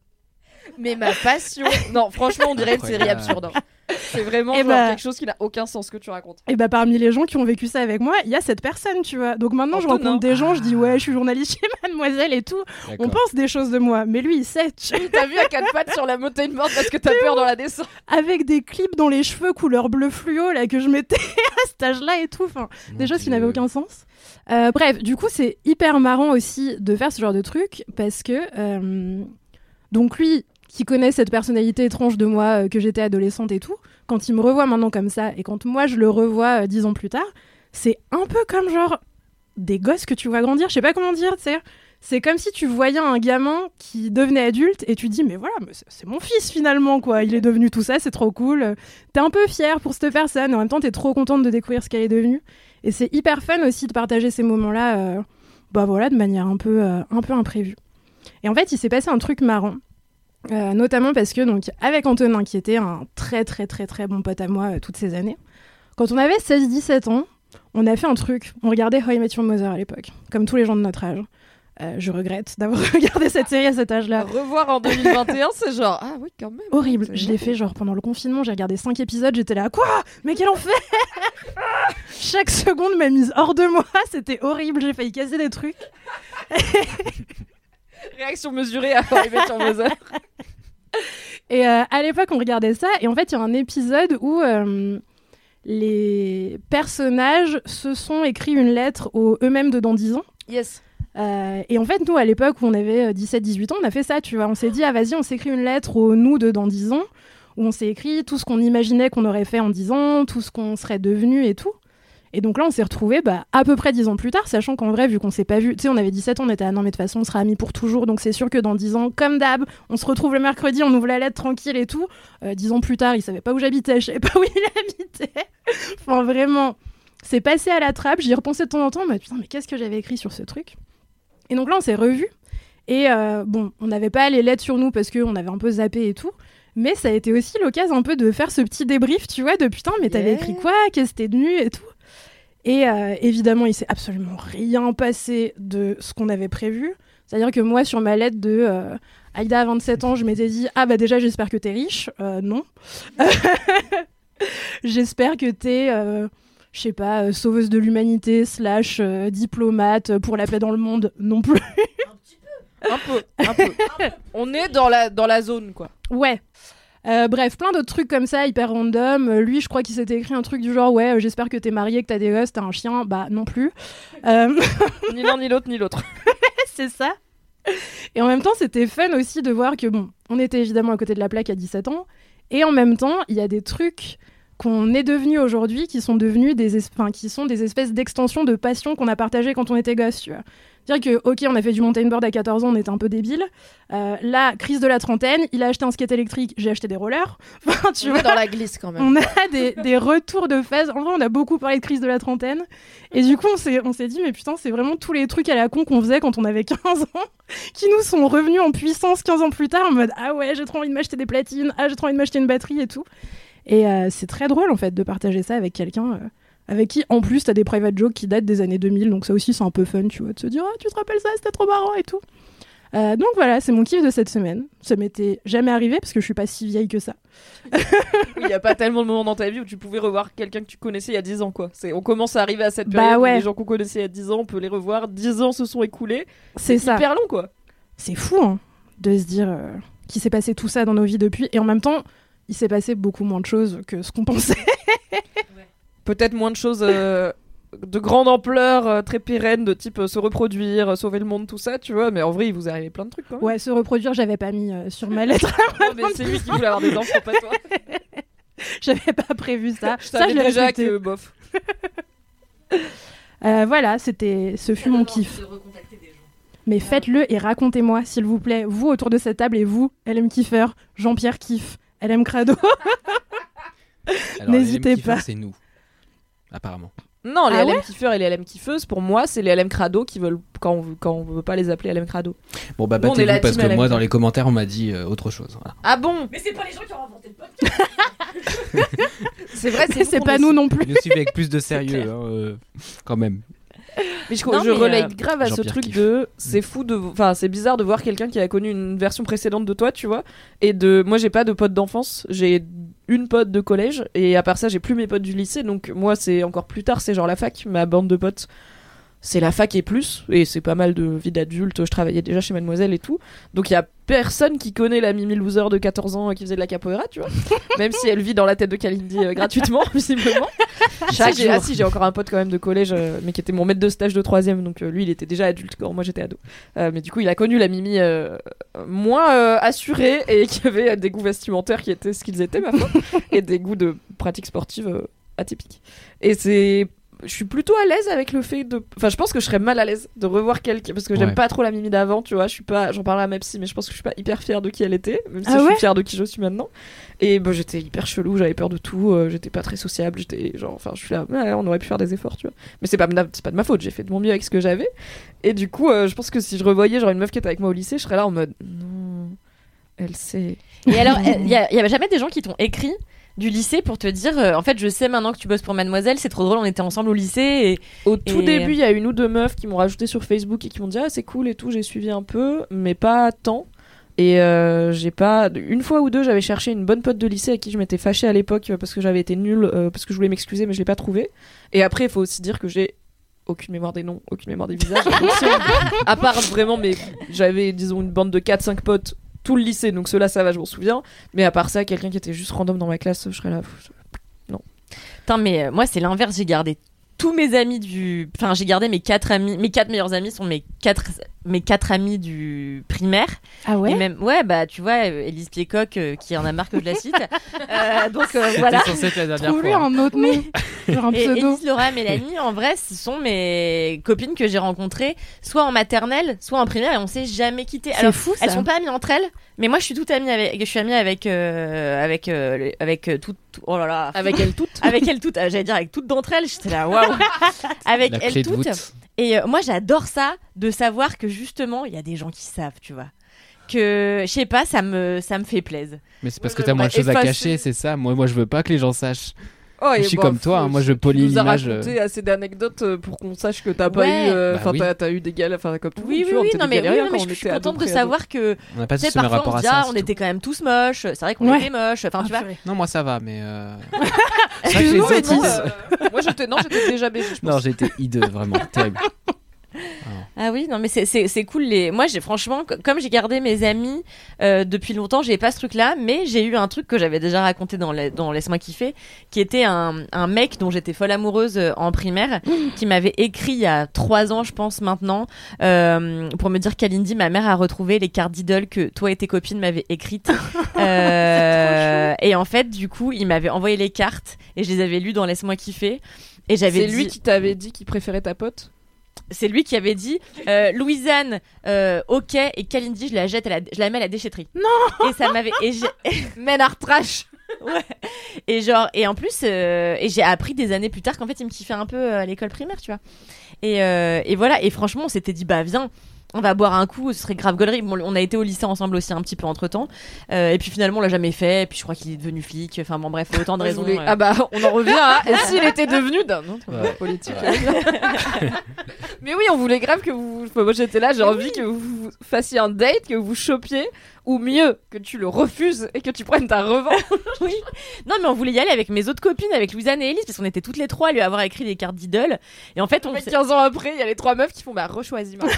Mais ma passion... Non, franchement, on dirait une série absurde. Hein. C'est vraiment genre bah, quelque chose qui n'a aucun sens ce que tu racontes. Et bah parmi les gens qui ont vécu ça avec moi, il y a cette personne, tu vois. Donc maintenant, Antonin. je rencontre des gens, je dis ouais, je suis journaliste chez Mademoiselle et tout. D'accord. On pense des choses de moi, mais lui, il sait. Tu... T'as vu à quatre pattes sur la mountain board parce que t'as peur dans la descente. Avec des clips dans les cheveux couleur bleu fluo là que je mettais à cet âge-là et tout. Enfin, Mon des choses Dieu. Qui n'avaient aucun sens. Euh, bref, du coup, c'est hyper marrant aussi de faire ce genre de truc parce que euh... donc lui. Qui connaît cette personnalité étrange de moi euh, que j'étais adolescente et tout, quand il me revoit maintenant comme ça, et quand moi je le revois euh, dix ans plus tard, c'est un peu comme genre des gosses que tu vois grandir, je sais pas comment dire, tu sais. C'est comme si tu voyais un gamin qui devenait adulte et tu dis mais voilà, mais c'est, c'est mon fils finalement quoi, il est devenu tout ça, c'est trop cool. T'es un peu fière pour cette personne, en même temps t'es trop contente de découvrir ce qu'elle est devenue. Et c'est hyper fun aussi de partager ces moments-là, euh, bah voilà, de manière un peu, euh, un peu imprévue. Et en fait, il s'est passé un truc marrant. Euh, notamment parce que donc avec Antonin qui était un très très très très bon pote à moi euh, toutes ces années, quand on avait seize dix-sept ans, on a fait un truc, on regardait How I Met Your Mother à l'époque, comme tous les gens de notre âge. Euh, je regrette d'avoir regardé cette série à cet âge-là. Revoir en deux mille vingt et un, c'est genre ah oui quand même. Horrible. Je l'ai fait genre pendant le confinement, j'ai regardé cinq épisodes, j'étais là quoi ? Mais quel enfer ! Chaque seconde m'a mise hors de moi, c'était horrible, j'ai failli casser des trucs. Réaction mesurée à How I Met Your Mother. Et euh, à l'époque, on regardait ça, et en fait, il y a un épisode où euh, les personnages se sont écrits une lettre aux eux-mêmes de dans dix ans. Yes. Euh, et en fait, nous, à l'époque où on avait dix-sept dix-huit ans, on a fait ça, tu vois. On s'est dit, ah vas-y, on s'écrit une lettre aux nous de dans dix ans, où on s'est écrit tout ce qu'on imaginait qu'on aurait fait en dix ans, tout ce qu'on serait devenu et tout. Et donc là, on s'est retrouvés bah, à peu près dix ans plus tard, sachant qu'en vrai, vu qu'on s'est pas vu, tu sais, on avait dix-sept ans, on était ah non, mais de toute façon, on sera amis pour toujours, donc c'est sûr que dans dix ans, comme d'hab, on se retrouve le mercredi, on ouvre la lettre tranquille et tout. Euh, dix ans plus tard, il savait pas où j'habitais, je savais pas où il habitait. Enfin, vraiment. c'est passé à la trappe, j'y repensais de temps en temps, mais putain, mais qu'est-ce que j'avais écrit sur ce truc ? Et donc là, on s'est revus. Et euh, bon, on n'avait pas les lettres sur nous parce qu'on avait un peu zappé et tout. Mais ça a été aussi l'occasion un peu de faire ce petit débrief, tu vois, de putain, mais t'avais yeah. écrit quoi ? Qu'est-ce que t'es devenu et tout. Et euh, évidemment, il s'est absolument rien passé de ce qu'on avait prévu. C'est-à-dire que moi, sur ma lettre de euh, Aïda à vingt-sept ans, je m'étais dit « Ah bah déjà, j'espère que t'es riche. Euh, » Non. J'espère que t'es, euh, je sais pas, euh, sauveuse de l'humanité slash euh, diplomate pour la paix dans le monde. Non plus. Un peu, un peu. On est dans la, dans la zone, quoi. Ouais. Euh, bref, plein d'autres trucs comme ça, hyper random. Euh, lui, je crois qu'il s'était écrit un truc du genre « Ouais, euh, j'espère que t'es mariée, que t'as des gosses, t'as un chien. » Bah, non plus. Euh... ni l'un, ni l'autre, ni l'autre. C'est ça. Et en même temps, c'était fun aussi de voir que, bon, on était évidemment à côté de la plaque à dix-sept ans. Et en même temps, il y a des trucs qu'on est devenus aujourd'hui qui sont devenus des, es- enfin, qui sont des espèces d'extensions de passion qu'on a partagées quand on était gosse, tu vois. C'est-à-dire que, ok, on a fait du mountain board à quatorze ans, on était un peu débiles. Euh, là, crise de la trentaine, il a acheté un skate électrique, j'ai acheté des rollers. Enfin, tu on vois, est dans la glisse quand même. On a des, des retours de phase. En vrai, on a beaucoup parlé de crise de la trentaine. Et du coup, on s'est, on s'est dit, mais putain, c'est vraiment tous les trucs à la con qu'on faisait quand on avait quinze ans qui nous sont revenus en puissance quinze ans plus tard en mode, ah ouais, j'ai trop envie de m'acheter des platines, ah, j'ai trop envie de m'acheter une batterie et tout. Et euh, c'est très drôle, en fait, de partager ça avec quelqu'un... Euh, avec qui, en plus, t'as des private jokes qui datent des années deux mille, donc ça aussi, c'est un peu fun, tu vois, de se dire « Oh, tu te rappelles ça, c'était trop marrant et tout !» euh, Donc voilà, c'est mon kiff de cette semaine. Ça m'était jamais arrivé, parce que je suis pas si vieille que ça. Il n'y a pas tellement de moments dans ta vie où tu pouvais revoir quelqu'un que tu connaissais il y a dix ans, quoi. C'est, on commence à arriver à cette période bah ouais. où les gens qu'on connaissait il y a dix ans, on peut les revoir, dix ans se sont écoulés. C'est, c'est ça. hyper long, quoi. C'est fou, hein, de se dire euh, qu'il s'est passé tout ça dans nos vies depuis, et en même temps, il s'est passé beaucoup moins de choses que ce qu'on pensait. Peut-être moins de choses euh, de grande ampleur, euh, très pérennes, de type euh, se reproduire, euh, sauver le monde, tout ça, tu vois. Mais en vrai, il vous est arrivé plein de trucs, quoi. Ouais, se reproduire, j'avais pas mis euh, sur ma lettre. Non, mais c'est lui qui voulait avoir des enfants, pas toi. J'avais pas prévu ça. Je ça, savais je l'ai déjà respecté. que bof. euh, voilà, c'était, ce fut mon kiff. Mais faites-le et racontez-moi, s'il vous plaît, vous autour de cette table et vous, L M Kiffer, Jean-Pierre Kiff, L M Crado. Alors, n'hésitez les L M pas. Kiffer, c'est nous. Apparemment. Non, les Ah L M ouais kiffeurs et les L M kiffeuses, pour moi, c'est les L M crado qui veulent, quand on, quand on veut pas les appeler L M crado. Bon, bah, Nous, on est battez-vous la parce team que L M moi, crado. dans les commentaires, on m'a dit euh, autre chose. Voilà. Ah bon? Mais c'est pas les gens qui ont inventé le podcast. C'est vrai, c'est, c'est pas nous non plus. Ils nous suivent avec plus de sérieux, hein, euh, quand même. Mais je, Non, je mais, relate euh, grave à ce Jean-Pierre truc kiffe. de c'est fou de enfin c'est bizarre de voir quelqu'un qui a connu une version précédente de toi, tu vois, et de moi j'ai pas de potes d'enfance, j'ai une pote de collège et à part ça j'ai plus mes potes du lycée, donc moi c'est encore plus tard, c'est genre la fac, ma bande de potes c'est la fac et plus, et c'est pas mal de vie d'adulte, je travaillais déjà chez Mademoiselle et tout, donc il y a personne qui connaît la Mimi Loser de quatorze ans qui faisait de la capoeira, tu vois, même si elle vit dans la tête de Kalindi euh, gratuitement visiblement. Chaque Si, j'ai, jour. ah si, j'ai encore un pote quand même de collège, euh, mais qui était mon maître de stage de troisième, donc euh, lui il était déjà adulte quand moi j'étais ado. Euh, mais du coup il a connu la Mimi euh, moins euh, assurée et qui avait euh, des goûts vestimentaires qui étaient ce qu'ils étaient ma foi, et des goûts de pratiques sportives euh, atypiques. Et c'est je suis plutôt à l'aise avec le fait de enfin je pense que je serais mal à l'aise de revoir quelqu'un parce que j'aime Ouais. pas trop la Mimi d'avant, tu vois, je suis pas j'en parlerai à ma psy mais je pense que je suis pas hyper fière de qui elle était, même si Ah je ouais suis fière de qui je suis maintenant. Et bah, j'étais hyper chelou, j'avais peur de tout, euh, j'étais pas très sociable, j'étais genre enfin je suis là ouais, on aurait pu faire des efforts, tu vois. Mais c'est pas de ma- c'est pas de ma faute, j'ai fait de mon mieux avec ce que j'avais. Et du coup, euh, je pense que si je revoyais genre une meuf qui était avec moi au lycée, je serais là en mode non, elle sait. Et alors, il y, a- y a jamais des gens qui t'ont écrit du lycée pour te dire euh, en fait je sais maintenant que tu bosses pour Mademoiselle, c'est trop drôle, on était ensemble au lycée et Au tout Et- début, il y a une ou deux meufs qui m'ont rajouté sur Facebook et qui m'ont dit ah c'est cool et tout, j'ai suivi un peu, mais pas tant. Et euh, j'ai pas une fois ou deux, j'avais cherché une bonne pote de lycée à qui je m'étais fâchée à l'époque euh, parce que j'avais été nulle, euh, parce que je voulais m'excuser, mais je l'ai pas trouvé. Et après, il faut aussi dire que j'ai aucune mémoire des noms, aucune mémoire des visages. Donc, si on- à part vraiment, mais j'avais disons une bande de quatre cinq potes tout le lycée, donc ceux-là ça va, je m'en souviens. Mais à part ça, quelqu'un qui était juste random dans ma classe, je serais là. pff, Non. Putain, mais euh, moi c'est l'inverse, j'ai gardé tous mes amis du enfin j'ai gardé mes quatre amis, mes quatre meilleurs amis sont mes quatre mes quatre amis du primaire. Ah ouais. Et même ouais bah tu vois euh, Élise Piecoq euh, qui en a marre que je la cite. Euh, donc euh, voilà. C'était censé être la dernière Trouve-lui fois. un autre nom. Genre un Et pseudo. Élise, Laura, Mélanie, en vrai, ce sont mes copines que j'ai rencontrées soit en maternelle, soit en primaire, et on s'est jamais quitté. C'est Alors, fou, ça. elles sont pas amies entre elles, mais moi, je suis toute amie avec, je suis amie avec, euh, avec, euh, les- avec euh, toutes, tout- oh là là, Avec elles toutes. avec elles toutes. euh, J'allais dire avec toutes d'entre elles. J'étais là, waouh. avec La elles clé de toutes. voûte. Et euh, moi, j'adore ça, de savoir que justement, il y a des gens qui savent, tu vois. Que, je sais pas, ça me, ça me fait plaisir. Mais c'est parce Moi, que t'as moins de choses à effacer. cacher, c'est ça. Moi, moi, je veux pas que les gens sachent. Oh, je et suis bon, comme toi, faut- hein, moi je tu polis nous as l'image. raconté assez d'anecdotes euh, pour qu'on sache que t'as pas Ouais. eu. euh, Bah Enfin, oui. t'as, t'as eu des galères, enfin comme tout le Oui, monde, oui, tu vois, on oui, était non, des mais, oui, galériens non, mais quand je on suis était contente de ado, savoir que. On n'a pas Tu sais, tous le même parfois, rapport on à se dit, ça. ah, c'est on tout. était quand même tous moches. C'est vrai qu'on Ouais. était moches. Enfin, Ah, tu vois. purée. Non, moi ça va, mais. Euh... Excuse-nous, c'est vrai mais que les non, autres, euh, moi j'étais, non, j'étais déjà baisée, je pense. Non, j'ai été hideux, vraiment, terrible. Ah oui, non, mais c'est, c'est, c'est cool. Les... Moi, j'ai franchement, co- comme j'ai gardé mes amis euh, depuis longtemps, j'ai pas ce truc-là, mais j'ai eu un truc que j'avais déjà raconté dans, la- dans Laisse-moi kiffer, qui était un, un mec dont j'étais folle amoureuse euh, en primaire, qui m'avait écrit il y a trois ans, je pense maintenant, euh, pour me dire qu'Alindy, ma mère a retrouvé les cartes d'idole que toi et tes copines m'avaient écrites. Euh, et en fait, du coup, il m'avait envoyé les cartes et je les avais lues dans Laisse-moi kiffer. Et j'avais C'est dit... lui qui t'avait dit qu'il préférait ta pote. C'est lui qui avait dit euh, Louisanne, euh, ok, et Kalindi, je la jette, à la, je la mets à la déchetterie. Non. Et ça m'avait. Et j'ai... Ménard trash. Ouais. Et genre, et en plus, euh, et j'ai appris des années plus tard qu'en fait, il me kiffait un peu euh, à l'école primaire, tu vois. Et, euh, et voilà. Et franchement, on s'était dit, bah viens. On va boire un coup, ce serait grave gaulerie. Bon, on a été au lycée ensemble aussi un petit peu entre temps. Euh, et puis finalement, on l'a jamais fait. Et puis je crois qu'il est devenu flic. Enfin bon, bref, autant de Ouais, raisons. vous voulez- euh. Ah bah, on en revient à. Et s'il était devenu d'un autre Ouais. politique. Ouais. Mais oui, on voulait grave que vous. Enfin, moi j'étais là, j'ai envie que vous fassiez un date, que vous chopiez, ou mieux, que tu le refuses et que tu prennes ta revanche. Oui. Non, mais on voulait y aller avec mes autres copines, avec Louisanne et Elise, parce qu'on était toutes les trois à lui avoir écrit des cartes d'idole. Et en fait, on Mais s'est- quinze ans après, il y a les trois meufs qui font bah rechoisis ma.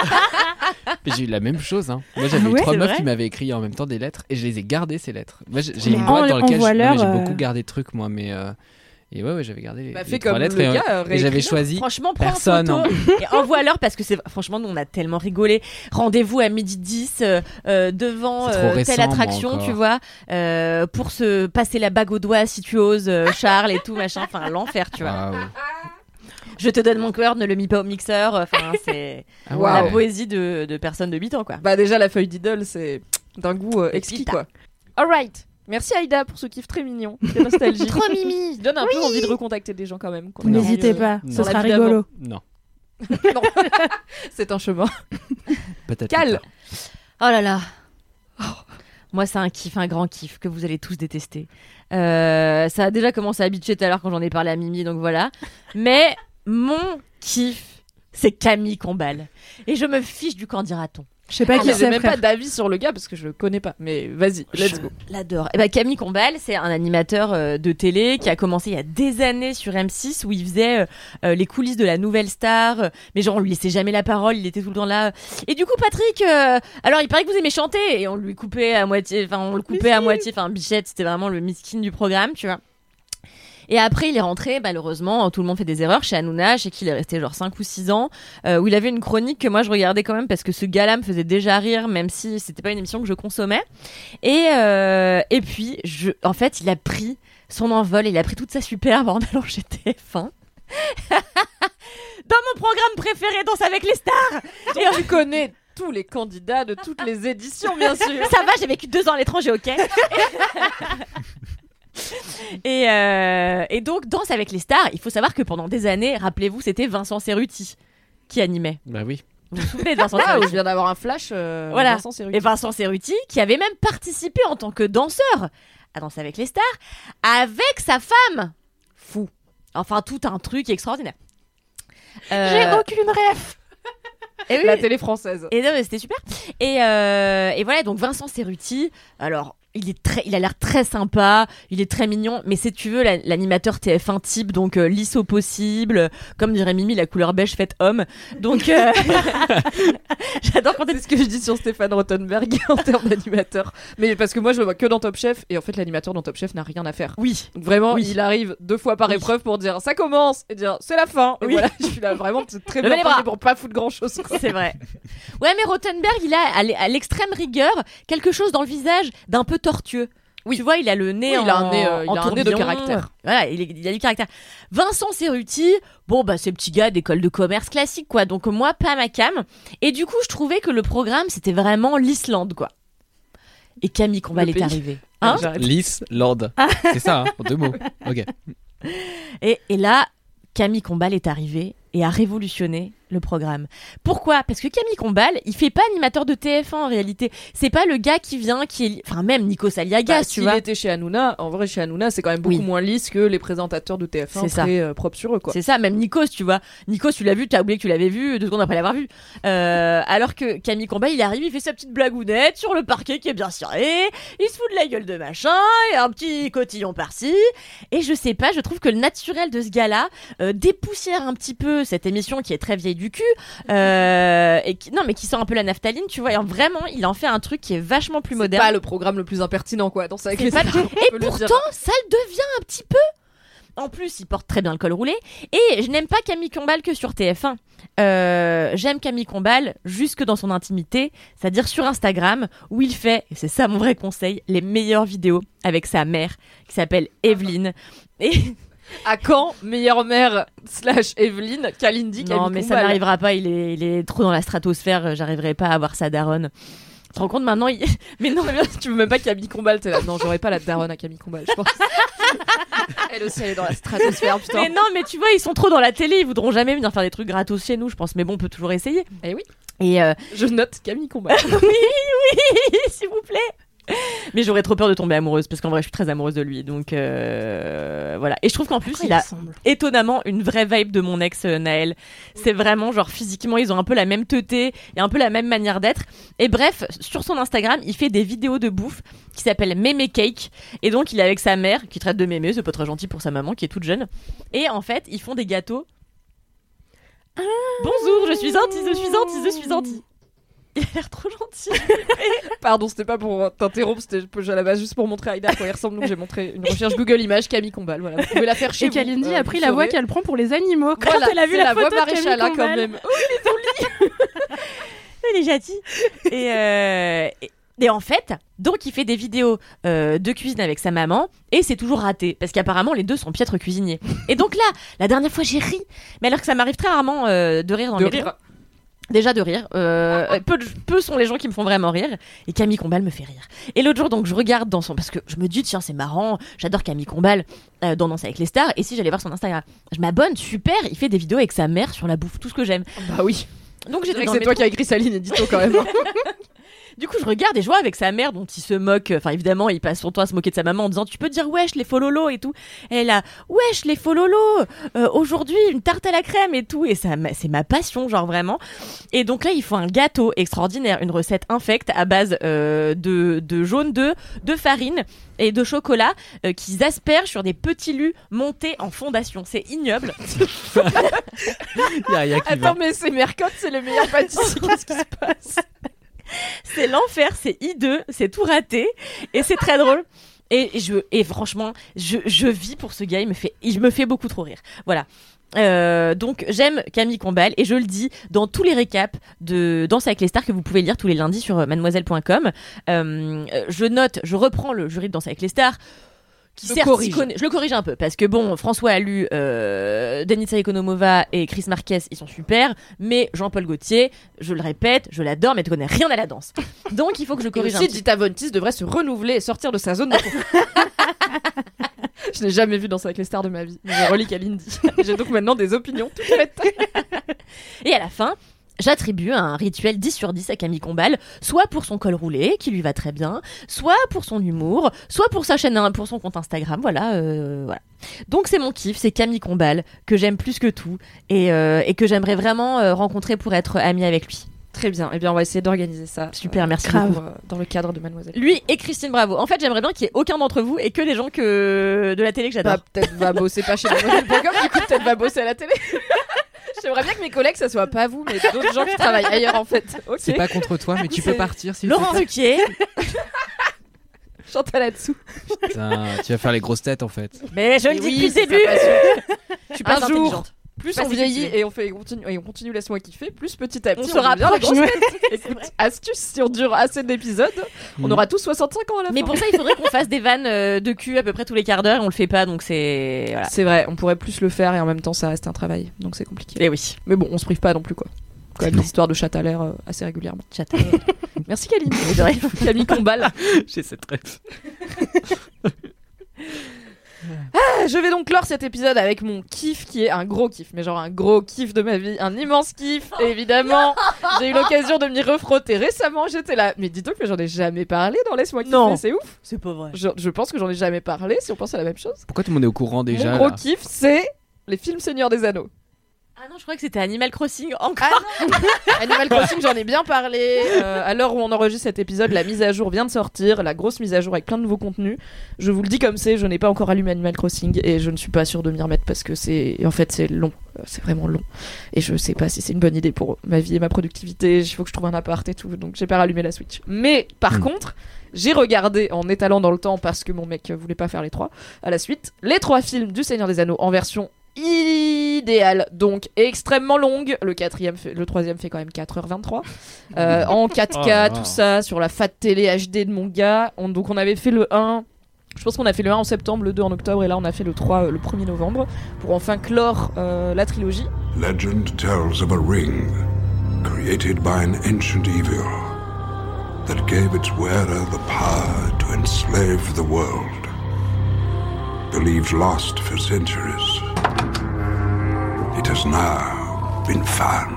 Mais j'ai eu la même chose. Hein. Moi, j'avais Ah eu ouais, trois c'est meufs vrai qui m'avaient écrit en même temps des lettres et je les ai gardées ces lettres. Moi, j'ai j'ai Mais une boîte en- dans laquelle je- non, mais envoie-leur, j'ai euh, beaucoup gardé de trucs moi, mais euh, et ouais, ouais, j'avais gardé les, Bah, les fais trois comme lettres le et, gars, et réécris-le. j'avais choisi Franchement, prends personne. en hein. photo et envoie-leur parce que c'est franchement nous on a tellement rigolé. Rendez-vous à midi dix euh, euh, devant C'est trop euh, récent, telle moi, attraction, encore. tu vois, euh, pour se passer la bague au doigt si tu oses, euh, Charles et tout machin. Enfin l'enfer, tu vois. Ah, ouais. Je te donne mon cœur, ne le mis pas au mixeur. Enfin c'est Ah, Waouh. la ouais. poésie de, de personnes de huit ans quoi. Bah déjà la feuille d'idole, c'est d'un goût euh, C'est exquis Vita. quoi. Alright. Merci Aïda pour ce kiff très mignon, très nostalgique. Trop mimi. Donne un peu envie de recontacter des gens quand même. qu'on a Non. N'hésitez vu, euh, pas, Non. ce dans la sera vie d'avant. rigolo. Non, Non. C'est un chemin. peut-être. Cal. plus tard. Oh là là. Moi, c'est un kiff, un grand kiff que vous allez tous détester. Euh, ça a déjà commencé à bitcher tout à l'heure quand j'en ai parlé à Mimi, donc voilà. Mais mon kiff, c'est Camille Combal. Et je me fiche du qu'en dira-t-on. Je sais pas Ah, qui mais j'ai c'est, même frère. pas d'avis sur le gars parce que je le connais pas. Mais vas-y, let's Je go. l'adore. Et ben Camille Combal, c'est un animateur euh, de télé qui a commencé il y a des années sur M six où il faisait euh, euh, les coulisses de la nouvelle star. euh, mais genre on lui laissait jamais la parole, il était tout le temps là. Et du coup Patrick, euh, alors il paraît que vous aimez chanter et on lui coupait à moitié, enfin on le coupait à moitié, enfin Bichette c'était vraiment le miskin du programme, tu vois. Et après, il est rentré, malheureusement, tout le monde fait des erreurs chez Hanouna, chez qui il est resté genre cinq ou six ans, euh, où il avait une chronique que moi je regardais quand même parce que ce gars-là me faisait déjà rire, même si c'était pas une émission que je consommais. Et, euh, et puis, je, en fait, il a pris son envol, il a pris toute sa superbe en allant chez T F un. Dans mon programme préféré, Danse avec les stars. Et tu connais tous les candidats de toutes les éditions, bien sûr. Ça va, j'ai vécu deux ans à l'étranger, ok. Et, euh, et donc, Danse avec les stars, il faut savoir que pendant des années, rappelez-vous, c'était Vincent Cerruti qui animait. Bah oui. Vous vous souvenez de Vincent Ah, Cerruti? je viens d'avoir un flash. euh, Voilà. Vincent Cerruti. Et Vincent Cerruti, qui avait même participé en tant que danseur à Danse avec les stars, avec sa femme. Fou. Enfin, tout un truc extraordinaire. Euh, J'ai aucune ref. et oui, La télé française. Et non, mais c'était super. Et, euh, et voilà, donc Vincent Cerruti, alors il est très, il a l'air très sympa, il est très mignon, mais si tu veux, la- l'animateur T F un type, donc euh, lisse au possible, comme dirait Mimi, la couleur beige faite homme. Donc euh, j'adore quand C'est ce que je dis sur Stéphane Rothenberg en termes d'animateur. Mais parce que moi, je le vois que dans Top Chef. Et en fait, l'animateur dans Top Chef n'a rien à faire. Oui. Donc vraiment, Oui. il arrive deux fois par Oui. épreuve pour dire ça commence et dire c'est la fin. Et Oui. voilà, je suis là vraiment c'est très Levez bien les bras. payé pour pas foutre grand chose. C'est vrai. Ouais, mais Rothenberg, il a à l'e- à l'extrême rigueur quelque chose dans le visage d'un peu tortueux. Oui. Tu vois, il a le nez Oui, en il a un nez, euh, il en a un nez de tourbillon. caractère. Voilà, il, est- il a du caractère. Vincent Cerruti, bon bah c'est le petit gars d'école de commerce classique quoi. Donc moi pas ma cam. Et du coup, je trouvais que le programme c'était vraiment l'Islande quoi. Et Camille Combal Le est pays. arrivée. Hein J'arrête. Lys, Lord. C'est ça, hein, en deux mots. Ok. et, et là, Camille Combal est arrivée et a révolutionné le programme. Pourquoi ? Parce que Camille Combal, il fait pas animateur de T F un en réalité. C'est pas le gars qui vient, qui est, enfin même Nikos Aliagas, Bah, tu s'il vois. était chez Hanouna, en vrai chez Hanouna, c'est quand même beaucoup Oui. moins lisse que les présentateurs de T F un C'est ça. très euh, propres sur eux, quoi. C'est ça, même Nikos, tu vois. Nikos, tu l'as vu, tu as oublié que tu l'avais vu deux secondes après l'avoir vu. Euh, alors que Camille Combal, il arrive, il fait sa petite blagounette sur le parquet qui est bien ciré, il se fout de la gueule de machin, et un petit cotillon par-ci. Et je sais pas, je trouve que le naturel de ce gars-là euh, dépoussière un petit peu cette émission qui est très vieille du cul, euh, et qui, non mais qui sent un peu la naphtaline, tu vois. Et en- vraiment, il en fait un truc qui est vachement plus C'est moderne. pas le programme le plus impertinent, quoi, dans sa C'est pas- on Et peut le dire. pourtant, ça le devient un petit peu. En plus, il porte très bien le col roulé. Et je n'aime pas Camille Combal que sur T F un. Euh, j'aime Camille Combal jusque dans son intimité, c'est-à-dire sur Instagram, où il fait, et c'est ça mon vrai conseil, les meilleures vidéos avec sa mère, qui s'appelle Evelyne. Et... À quand meilleure mère slash Evelyne, Kalindi, non, mais ça n'arrivera pas, il est, il est trop dans la stratosphère, j'arriverai pas à avoir sa daronne. Tu te rends compte maintenant il... Mais non, mais bien, tu veux même pas Camille Combal, t'es là. Non, j'aurais pas la daronne à Camille Combal, je pense. Elle aussi, elle est dans la stratosphère, putain. Mais non, mais tu vois, ils sont trop dans la télé, ils voudront jamais venir faire des trucs gratos chez nous, je pense. Mais bon, on peut toujours essayer. Eh oui. Et euh... je note Camille Combal. oui, oui, s'il vous plaît. Mais j'aurais trop peur de tomber amoureuse parce qu'en vrai je suis très amoureuse de lui, donc euh, voilà. Et je trouve qu'en plus il, il a ressemble. étonnamment une vraie vibe de mon ex euh, Naël. C'est vraiment genre physiquement ils ont un peu la même teuté et un peu la même manière d'être. Et bref, sur son Instagram il fait des vidéos de bouffe qui s'appellent Mémé Cake, et donc il est avec sa mère qui traite de mémé, c'est pas très gentil pour sa maman qui est toute jeune. Et en fait ils font des gâteaux. Ah. Bonjour, je suis anti, je suis anti, je suis anti. Il a l'air trop gentil. Pardon, c'était pas pour t'interrompre, c'était à la base juste pour montrer à Aïda à quoi il ressemble. Donc j'ai montré une recherche Google Images Camille Combal. Voilà, vous pouvez la faire chez et vous. Et Kalindi euh, a pris la voix qu'elle prend pour les animaux. Quand voilà, elle a vu la, la photo voix Maréchal de Camille quand Combal. même. Oh, il est joli. Elle est gentille. Et, euh, et, et en fait, donc il fait des vidéos euh, de cuisine avec sa maman et c'est toujours raté parce qu'apparemment les deux sont piètres cuisiniers. Et donc là, la dernière fois j'ai ri, mais alors que ça m'arrive très rarement euh, de rire dans de le rire. métro. Déjà de rire, euh, peu, de, peu sont les gens qui me font vraiment rire, et Camille Combal me fait rire. Et l'autre jour donc je regarde dans son, parce que je me dis tiens c'est marrant, j'adore Camille Combal euh, dans Danse avec les stars, et si j'allais voir son Instagram, je m'abonne, super, il fait des vidéos avec sa mère sur la bouffe, tout ce que j'aime. Bah oui. Donc j'étais c'est dans c'est le toi métro. qui as écrit sa ligne édito quand même. Du coup, je regarde et je vois avec sa mère dont il se moque. Enfin, évidemment, il passe son temps à se moquer de sa maman en disant tu peux dire wesh les fololo et tout. Et elle a wesh les fololo. Euh, aujourd'hui, une tarte à la crème et tout. Et ça, c'est ma passion, genre vraiment. Et donc là, il faut un gâteau extraordinaire, une recette infecte à base euh, de de jaune d'œuf, de farine et de chocolat euh, qu'ils aspergent sur des petits lus montés en fondation. C'est ignoble. y a, y a qui Attends, va. mais c'est Mercotte, c'est le meilleur pâtissier. Qu'est-ce qui se passe? C'est l'enfer, c'est hideux, c'est tout raté et c'est très drôle. Et je et franchement, je, je vis pour ce gars, il me fait il me fait beaucoup trop rire. Voilà. Euh, donc j'aime Camille Combal et je le dis dans tous les récaps de Danse avec les stars que vous pouvez lire tous les lundis sur mademoiselle point com. Euh, je note, je reprends le jury de Danse avec les stars. Qui Le certes corrige. s'y connaît- je le corrige un peu parce que bon, François a lu euh, Denisa Ekonomova et Chris Marquez, ils sont super, mais Jean-Paul Gaultier, je le répète, je l'adore, mais tu connais rien à la danse. Donc il faut que je Et corrige un aussi, petit Dita Von Teese devrait se renouveler et sortir de sa zone de confort. Je n'ai jamais vu Danser avec les stars de ma vie. Mais je relis Kalindi. J'ai donc maintenant des opinions toutes faites. Et à la fin, j'attribue un rituel dix sur dix à Camille Combal, soit pour son col roulé, qui lui va très bien, soit pour son humour, soit pour sa chaîne, pour son compte Instagram, voilà, euh, voilà. Donc c'est mon kiff, c'est Camille Combal, que j'aime plus que tout, et, euh, et que j'aimerais vraiment euh, rencontrer pour être amie avec lui. Très bien. Eh bien, on va essayer d'organiser ça. Super, merci Grave. beaucoup. euh, dans le cadre de Mademoiselle. Lui et Christine Bravo. En fait, j'aimerais bien qu'il y ait aucun d'entre vous et que des gens que de la télé que j'adore. Bah, peut-être va bosser pas chez Mademoiselle point com, du coup, peut-être va bosser à la télé. J'aimerais bien que mes collègues, ça soit pas vous, mais d'autres gens qui travaillent ailleurs en fait. Ok. C'est pas contre toi, mais tu peux partir si Laurent Ruquier. Chante là-dessous. Putain, tu vas faire les grosses têtes en fait. Mais je le Mais dis oui, depuis le c'est début. sa passion. Je suis pas Un jour, intelligente. plus Pas on si vieillit cultivée. et on fait on continue et on continue laisse-moi kiffer, plus petit à petit On on, se rapproche. devient les grosses têtes. C'est Écoute, vrai. astuce, si on dure assez d'épisodes, on Mm. aura tous soixante-cinq ans à la Mais fin. pour ça, il faudrait qu'on fasse des vannes euh, de cul à peu près tous les quarts d'heure et on le fait pas, donc c'est voilà. C'est vrai, on pourrait plus le faire et en même temps ça reste un travail, donc c'est compliqué. Et oui. Mais bon, on se prive pas non plus quoi. Quand même des histoires de chat à l'air euh, assez régulièrement. Chat à l'air. Merci Kalindi. Camille Combal. J'ai cette rêve. Ah, je vais donc clore cet épisode avec mon kiff qui est un gros kiff, mais genre un gros kiff de ma vie, un immense kiff. Et évidemment, j'ai eu l'occasion de m'y refrotter récemment. J'étais là, mais dis donc que j'en ai jamais parlé dans Laisse-moi kiffer, Non. c'est ouf. C'est pas vrai. Je, je pense que j'en ai jamais parlé. Si on pense à la même chose. Pourquoi tout le monde est au courant déjà Mon gros là kiff, c'est les films Seigneur des Anneaux. Ah non, je crois que c'était Animal Crossing encore. Animal Crossing, j'en ai bien parlé. Euh, à l'heure où on enregistre cet épisode, la mise à jour vient de sortir, la grosse mise à jour avec plein de nouveaux contenus. Je vous le dis comme c'est, je n'ai pas encore allumé Animal Crossing et je ne suis pas sûre de m'y remettre parce que c'est, en fait, c'est long. Euh, c'est vraiment long. Et je sais pas si c'est une bonne idée pour ma vie et ma productivité. Il faut que je trouve un appart et tout, donc j'ai pas rallumé la Switch. Mais par Mm. contre, j'ai regardé en étalant dans le temps parce que mon mec voulait pas faire les trois à la suite, les trois films du Seigneur des Anneaux en version idéale, donc extrêmement longue. Le quatrième, fait, le troisième fait quand même quatre heures vingt-trois euh, en quatre K, Oh, tout wow. ça sur la fat télé H D de mon gars. On, donc on avait fait le un. Je pense qu'on a fait le un en septembre, le deux en octobre et là on a fait le trois euh, le premier novembre pour enfin clore euh, la trilogie. Legend tells of a ring created by an ancient evil that gave its wearer the power to enslave the world. Believed lost for centuries, it has now been found.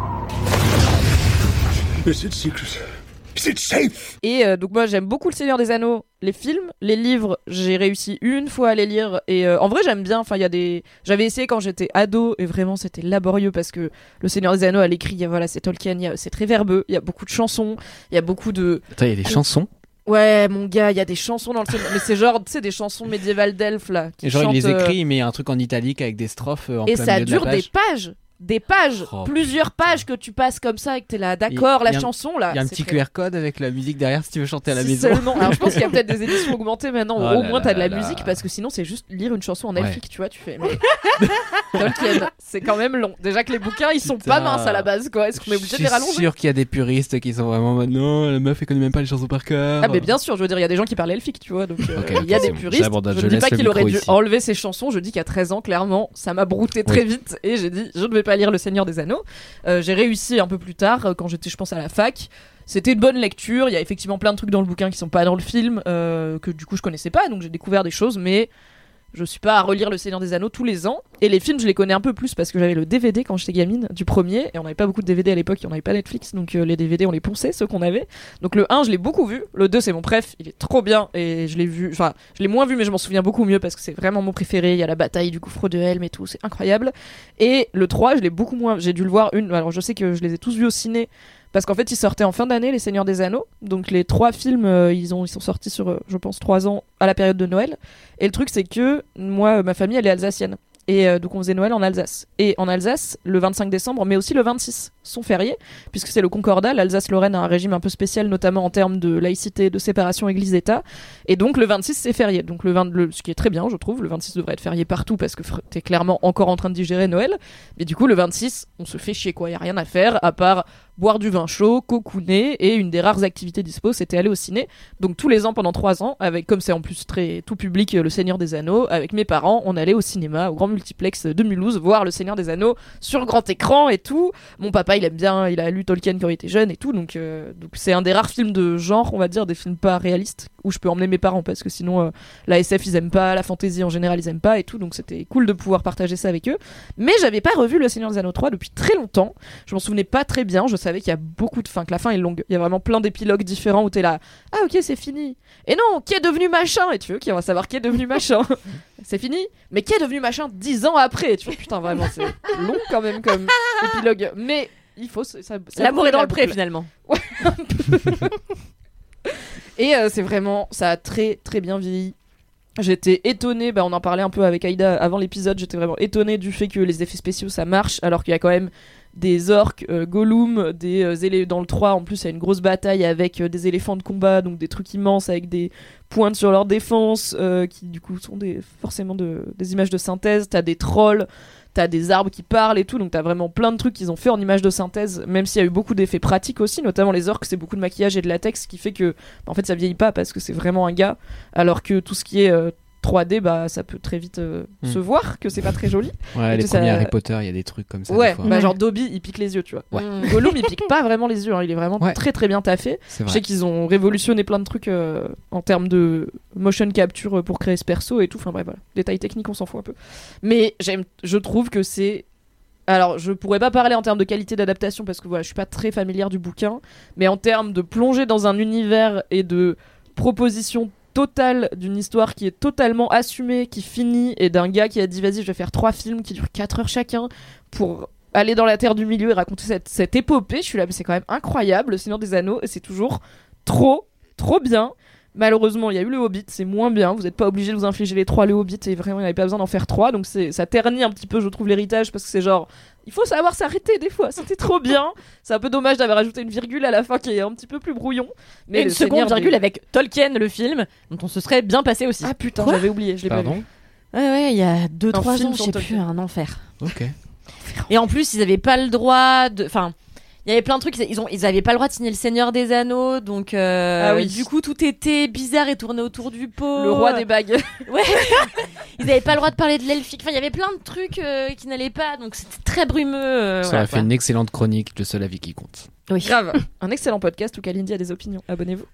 Is it secret? Is it safe? Et euh, donc moi j'aime beaucoup le Seigneur des Anneaux, les films, les livres, j'ai réussi une fois à les lire et euh, en vrai j'aime bien. Enfin il y a des, j'avais essayé quand j'étais ado et vraiment c'était laborieux parce que le Seigneur des Anneaux à l'écrit, il y a, voilà c'est Tolkien, il y a- c'est très verbeux, il y a beaucoup de chansons, il y a beaucoup de. Attends, il y a des chansons. Ouais mon gars, il y a des chansons dans le Seigneur, mais c'est genre tu sais des chansons médiévales d'elfes là. Qui Et genre, il les chantent, euh, écrit, il met un truc en italique avec des strophes euh, en et plein ça milieu de la dure page. des pages. Des pages, Oh, plusieurs pages que tu passes comme ça et que t'es là, d'accord, Il- la il y a un- chanson là. Il y a un c'est petit très- Q R code avec la musique derrière si tu veux chanter à la Si maison. seulement. Alors je pense qu'il y a peut-être des éditions augmentées maintenant. Oh Au là moins là t'as de la là musique là. parce que sinon c'est juste lire une chanson en Ouais. elfique, tu vois. Tu fais. Mais... Tolkien, c'est quand même long. Déjà que les bouquins ils sont Putain. pas minces à la base quoi. Est-ce qu'on est Je obligé de suis les rallonger? sûr qu'il y a des puristes qui sont vraiment en mode, non, la meuf elle connaît même pas les chansons par cœur. Ah mais bien sûr, je veux dire il y a des gens qui parlent elfique, tu vois. Donc euh, Ok, il ok, y a c'est des bon. puristes. J'abandonne, Je je ne dis pas laisse le qu'il aurait micro dû ici. enlever ses chansons. Je dis qu'à treize ans clairement ça m'a brouté très Oui. vite et j'ai dit je ne vais pas lire Le Seigneur des Anneaux. Euh, j'ai réussi un peu plus tard euh, quand j'étais je pense à la fac. C'était une bonne lecture, il y a effectivement plein de trucs dans le bouquin qui sont pas dans le film, euh, que du coup je connaissais pas, donc j'ai découvert des choses, mais je suis pas à relire Le Seigneur des Anneaux tous les ans. Et les films, je les connais un peu plus parce que j'avais le D V D quand j'étais gamine du premier, et on n'avait pas beaucoup de D V D à l'époque, et on n'avait pas Netflix, donc euh, les D V D on les ponçait, ceux qu'on avait. Donc le un, je l'ai beaucoup vu, le deux, c'est mon préf, il est trop bien, et je l'ai vu, enfin, je l'ai moins vu, mais je m'en souviens beaucoup mieux parce que c'est vraiment mon préféré. Il y a la bataille du gouffre de Helm et tout, c'est incroyable. Et le trois, je l'ai beaucoup moins, j'ai dû le voir une, alors je sais que je les ai tous vus au ciné. Parce qu'en fait, ils sortaient en fin d'année, Les Seigneurs des Anneaux. Donc les trois films, euh, ils, ont, ils sont sortis sur, euh, je pense, trois ans à la période de Noël. Et le truc, c'est que moi, euh, ma famille, elle est alsacienne. Et euh, donc on faisait Noël en Alsace. Et en Alsace, le vingt-cinq décembre, mais aussi le vingt-six, sont fériés, puisque c'est le Concordat. L'Alsace-Lorraine a un régime un peu spécial, notamment en termes de laïcité, de séparation Église-État. Et donc le vingt-six, c'est férié. Donc le vingt, le, ce qui est très bien, je trouve. Le vingt-six devrait être férié partout parce que fr- t'es clairement encore en train de digérer Noël. Mais du coup, le vingt-six, on se fait chier, quoi. Y a rien à faire à part boire du vin chaud, cocooner, et une des rares activités dispo, c'était aller au ciné. Donc tous les ans, pendant trois ans, avec, comme c'est en plus très tout public, euh, Le Seigneur des Anneaux, avec mes parents, on allait au cinéma, au grand multiplex de Mulhouse, voir Le Seigneur des Anneaux sur grand écran et tout. Mon papa, il aime bien, il a lu Tolkien quand il était jeune et tout, donc euh, donc c'est un des rares films de genre, on va dire, des films pas réalistes, où je peux emmener mes parents, parce que sinon, euh, la S F, ils aiment pas, la fantasy en général, ils aiment pas et tout, donc c'était cool de pouvoir partager ça avec eux. Mais j'avais pas revu Le Seigneur des Anneaux trois depuis très longtemps. Je m'en souvenais pas très bien, je savais qu'il y a beaucoup de fins, que la fin est longue. Il y a vraiment plein d'épilogues différents où t'es là, ah ok, c'est fini. Et non, qui est devenu machin? Et tu veux, qui va savoir qui est devenu machin? C'est fini? Mais qui est devenu machin dix ans après? Et tu vois, putain, vraiment, c'est long quand même comme épilogue. Mais il faut. Ça, ça L'amour est dans la le pré boucle. finalement. Ouais, un peu. Et euh, c'est vraiment, ça a très très bien vieilli. J'étais étonnée, bah on en parlait un peu avec Aïda avant l'épisode, j'étais vraiment étonnée du fait que les effets spéciaux ça marche, alors qu'il y a quand même des orques, euh, Gollum, des euh, élé- dans le trois en plus il y a une grosse bataille avec euh, des éléphants de combat, donc des trucs immenses avec des pointes sur leur défense, euh, qui du coup sont des, forcément de, des images de synthèse, t'as des trolls, t'as des arbres qui parlent et tout, donc t'as vraiment plein de trucs qu'ils ont fait en images de synthèse, même s'il y a eu beaucoup d'effets pratiques aussi, notamment les orques, c'est beaucoup de maquillage et de latex, ce qui fait que, en fait, ça vieillit pas parce que c'est vraiment un gars, alors que tout ce qui est euh, trois D, bah ça peut très vite euh, Mm. se voir que c'est pas très joli. Ouais, Et les que premiers ça- Harry Potter, il y a des trucs comme ça. Ouais, des fois. bah genre Dobby, il pique les yeux, tu vois. Ouais. Mm. Gollum, il pique pas vraiment les yeux, hein, il est vraiment très très bien taffé. C'est Je vrai. sais qu'ils ont révolutionné plein de trucs euh, en termes de motion capture pour créer ce perso et tout. Enfin bref, voilà. Détails techniques, on s'en fout un peu. Mais j'aime, je trouve que c'est. Alors, je pourrais pas parler en termes de qualité d'adaptation parce que voilà, je suis pas très familière du bouquin, mais en termes de plonger dans un univers et de proposition totale d'une histoire qui est totalement assumée, qui finit, et d'un gars qui a dit vas-y, je vais faire trois films qui durent quatre heures chacun pour aller dans la Terre du Milieu et raconter cette, cette épopée. Je suis là, mais c'est quand même incroyable, Le Seigneur des Anneaux, et c'est toujours trop, trop bien. Malheureusement, il y a eu le Hobbit, c'est moins bien. Vous n'êtes pas obligé de vous infliger les trois le Hobbit, et vraiment, il n'y avait pas besoin d'en faire trois. Donc c'est, ça ternit un petit peu, je trouve, l'héritage, parce que c'est genre, il faut savoir s'arrêter des fois. C'était trop bien. C'est un peu dommage d'avoir ajouté une virgule à la fin qui est un petit peu plus brouillon. Mais Et une le seconde Seigneur virgule des- avec Tolkien, le film, dont on se serait bien passé aussi. Ah putain, Quoi j'avais oublié, je l'ai pas Pardon vu. Ouais, ouais, il y a deux Un trois film ans, je sur sais Tolkien. plus, un enfer. Ok. Et en plus, ils avaient pas le droit de. Enfin, il y avait plein de trucs. Ils ont, ils avaient pas le droit de signer le Seigneur des Anneaux, donc. euh, Ah oui. Du coup, tout était bizarre et tourné autour du pot. Le roi des bagues. Ouais. Ils avaient pas le droit de parler de l'elfique. Enfin, il y avait plein de trucs euh, qui n'allaient pas, donc c'était très brumeux. euh, Ça voilà, aurait fait quoi. une excellente chronique, le seul avis qui compte. Oui. Grave. Un excellent podcast où Kalindi a des opinions. Abonnez-vous.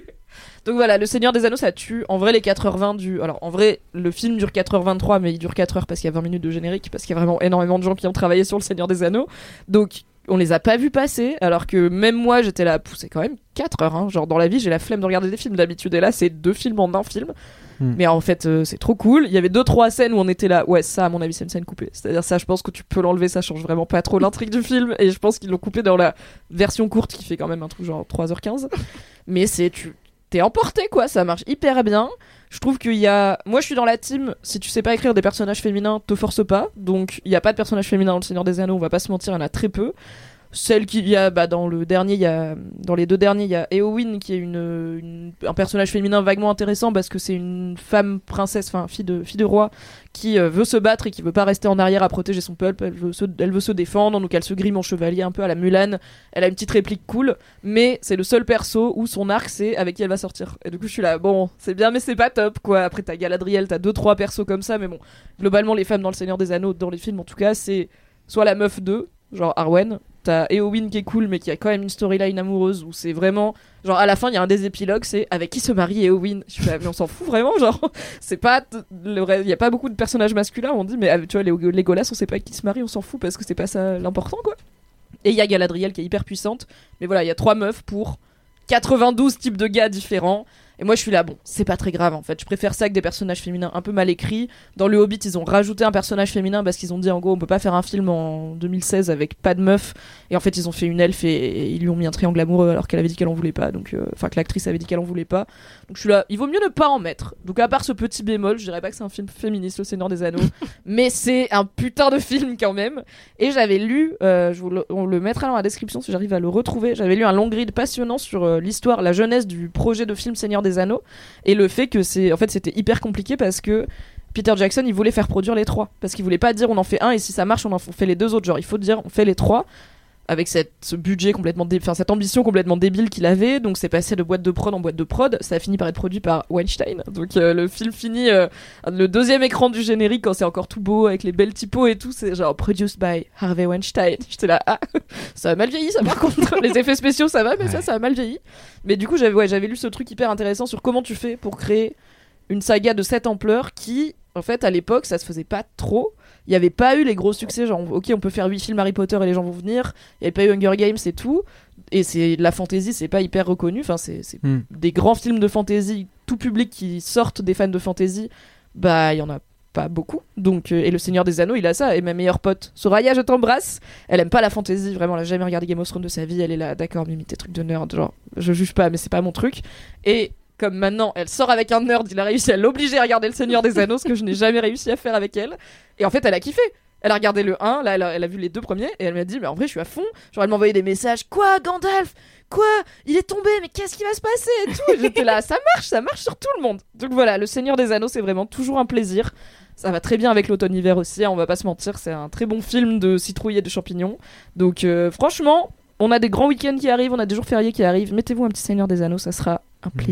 Donc voilà, Le Seigneur des Anneaux, ça tue. En vrai, les quatre heures vingt du. Alors, en vrai, le film dure quatre heures vingt-trois, mais il dure quatre heures parce qu'il y a vingt minutes de générique, parce qu'il y a vraiment énormément de gens qui ont travaillé sur Le Seigneur des Anneaux. Donc, on les a pas vus passer, alors que même moi, j'étais là. Pouh, c'est quand même quatre heures, hein. Genre, dans la vie, j'ai la flemme de regarder des films d'habitude, et là, c'est deux films en un film. Hmm. Mais en fait, euh, c'est trop cool. Il y avait deux, trois scènes où on était là. Ouais, ça, à mon avis, c'est une scène coupée. C'est-à-dire, ça, je pense que tu peux l'enlever, ça change vraiment pas trop l'intrigue du film. Et je pense qu'ils l'ont coupé dans la version courte qui fait quand même un truc genre trois heures quinze. Mais c'est. Tu t'es emporté, quoi. Ça marche hyper bien. Je trouve qu'il y a. Moi, je suis dans la team. Si tu sais pas écrire des personnages féminins, te force pas. Donc, il y a pas de personnages féminins dans Le Seigneur des Anneaux, on va pas se mentir, il y en a très peu. Celle qu'il y a, bah, dans le dernier, il y a, dans les deux derniers, il y a Éowyn qui est une, une- un personnage féminin vaguement intéressant parce que c'est une femme princesse, enfin fille de, fille de roi, qui euh, veut se battre et qui veut pas rester en arrière à protéger son peuple. Elle veut se, elle veut se défendre, donc elle se grime en chevalier un peu à la Mulan. Elle a une petite réplique cool, mais c'est le seul perso où son arc c'est avec qui elle va sortir. Et du coup, je suis là, bon, c'est bien, mais c'est pas top, quoi. Après, t'as Galadriel, t'as deux trois persos comme ça, mais bon, globalement, les femmes dans Le Seigneur des Anneaux, dans les films en tout cas, c'est soit la meuf d'eux, genre Arwen. T'as Éowyn qui est cool, mais qui a quand même une storyline amoureuse où c'est vraiment. Genre, à la fin, il y a un des épilogues, c'est avec qui se marie Éowyn. Je suis là, mais on s'en fout vraiment, genre. C'est pas. Il y a pas beaucoup de personnages masculins, on dit, mais ah, tu vois, les Legolas, on sait pas avec qui se marie, on s'en fout parce que c'est pas ça l'important, quoi. Et il y a Galadriel qui est hyper puissante, mais voilà, il y a trois meufs pour quatre-vingt-douze types de gars différents. Et moi je suis là, bon, c'est pas très grave en fait. Je préfère ça que des personnages féminins un peu mal écrits. Dans le Hobbit, ils ont rajouté un personnage féminin parce qu'ils ont dit en gros, on peut pas faire un film en deux mille seize avec pas de meuf. Et en fait, ils ont fait une elfe et, et ils lui ont mis un triangle amoureux alors qu'elle avait dit qu'elle en voulait pas. Donc, euh, enfin, que l'actrice avait dit qu'elle en voulait pas. Donc je suis là, il vaut mieux ne pas en mettre. Donc à part ce petit bémol, je dirais pas que c'est un film féministe, Le Seigneur des Anneaux, mais c'est un putain de film quand même. Et j'avais lu, euh, je vous le, on le mettra dans la description si j'arrive à le retrouver. J'avais lu un long read passionnant sur euh, l'histoire, la jeunesse du projet de film Seigneur des Anneaux. Et le fait que c'est, en fait, c'était hyper compliqué parce que Peter Jackson, il voulait faire produire les trois. Parce qu'il voulait pas dire on en fait un et si ça marche, on en fait les deux autres. Genre, il faut dire on fait les trois. Avec cette, ce budget complètement dé... enfin, cette ambition complètement débile qu'il avait, donc c'est passé de boîte de prod en boîte de prod, ça a fini par être produit par Weinstein, donc euh, le film finit, euh, le deuxième écran du générique quand c'est encore tout beau avec les belles typos et tout, c'est genre produced by Harvey Weinstein. J'étais là, ah, ça a mal vieilli ça par contre, les effets spéciaux ça va, mais ouais. ça, ça a mal vieilli. Mais du coup j'avais, ouais, j'avais lu ce truc hyper intéressant sur comment tu fais pour créer une saga de cette ampleur qui, en fait, à l'époque, ça se faisait pas trop. Il n'y avait pas eu les gros succès, genre, ok, on peut faire huit films Harry Potter et les gens vont venir. Il n'y avait pas eu Hunger Games et tout. Et c'est, la fantasy, c'est pas hyper reconnu. Enfin, c'est, c'est Mm. des grands films de fantasy, tout public qui sortent des fans de fantasy. Bah, il y en a pas beaucoup. Donc, euh, et Le Seigneur des Anneaux, il a ça. Et ma meilleure pote, Soraya, je t'embrasse. Elle aime pas la fantasy, vraiment, elle a jamais regardé Game of Thrones de sa vie. Elle est là, d'accord, Mimi, tes trucs de nerd, genre, je juge pas, mais c'est pas mon truc. Et comme maintenant elle sort avec un nerd, il a réussi à l'obliger à regarder Le Seigneur des Anneaux, ce que je n'ai jamais réussi à faire avec elle. Et en fait, elle a kiffé. Elle a regardé le un, là elle a, elle a vu les deux premiers, et elle m'a dit, mais en vrai, je suis à fond. Genre, elle m'a envoyé des messages, quoi, Gandalf? Quoi? Il est tombé, mais qu'est-ce qui va se passer? Et tout. Et j'étais là, ça marche, ça marche sur tout le monde. Donc voilà, Le Seigneur des Anneaux, c'est vraiment toujours un plaisir. Ça va très bien avec l'automne-hiver aussi, hein, on va pas se mentir, c'est un très bon film de citrouilles et de champignons. Donc euh, franchement, on a des grands week-ends qui arrivent, on a des jours fériés qui arrivent. Mettez-vous un petit Seigneur des Anneaux, ça sera un plaisir.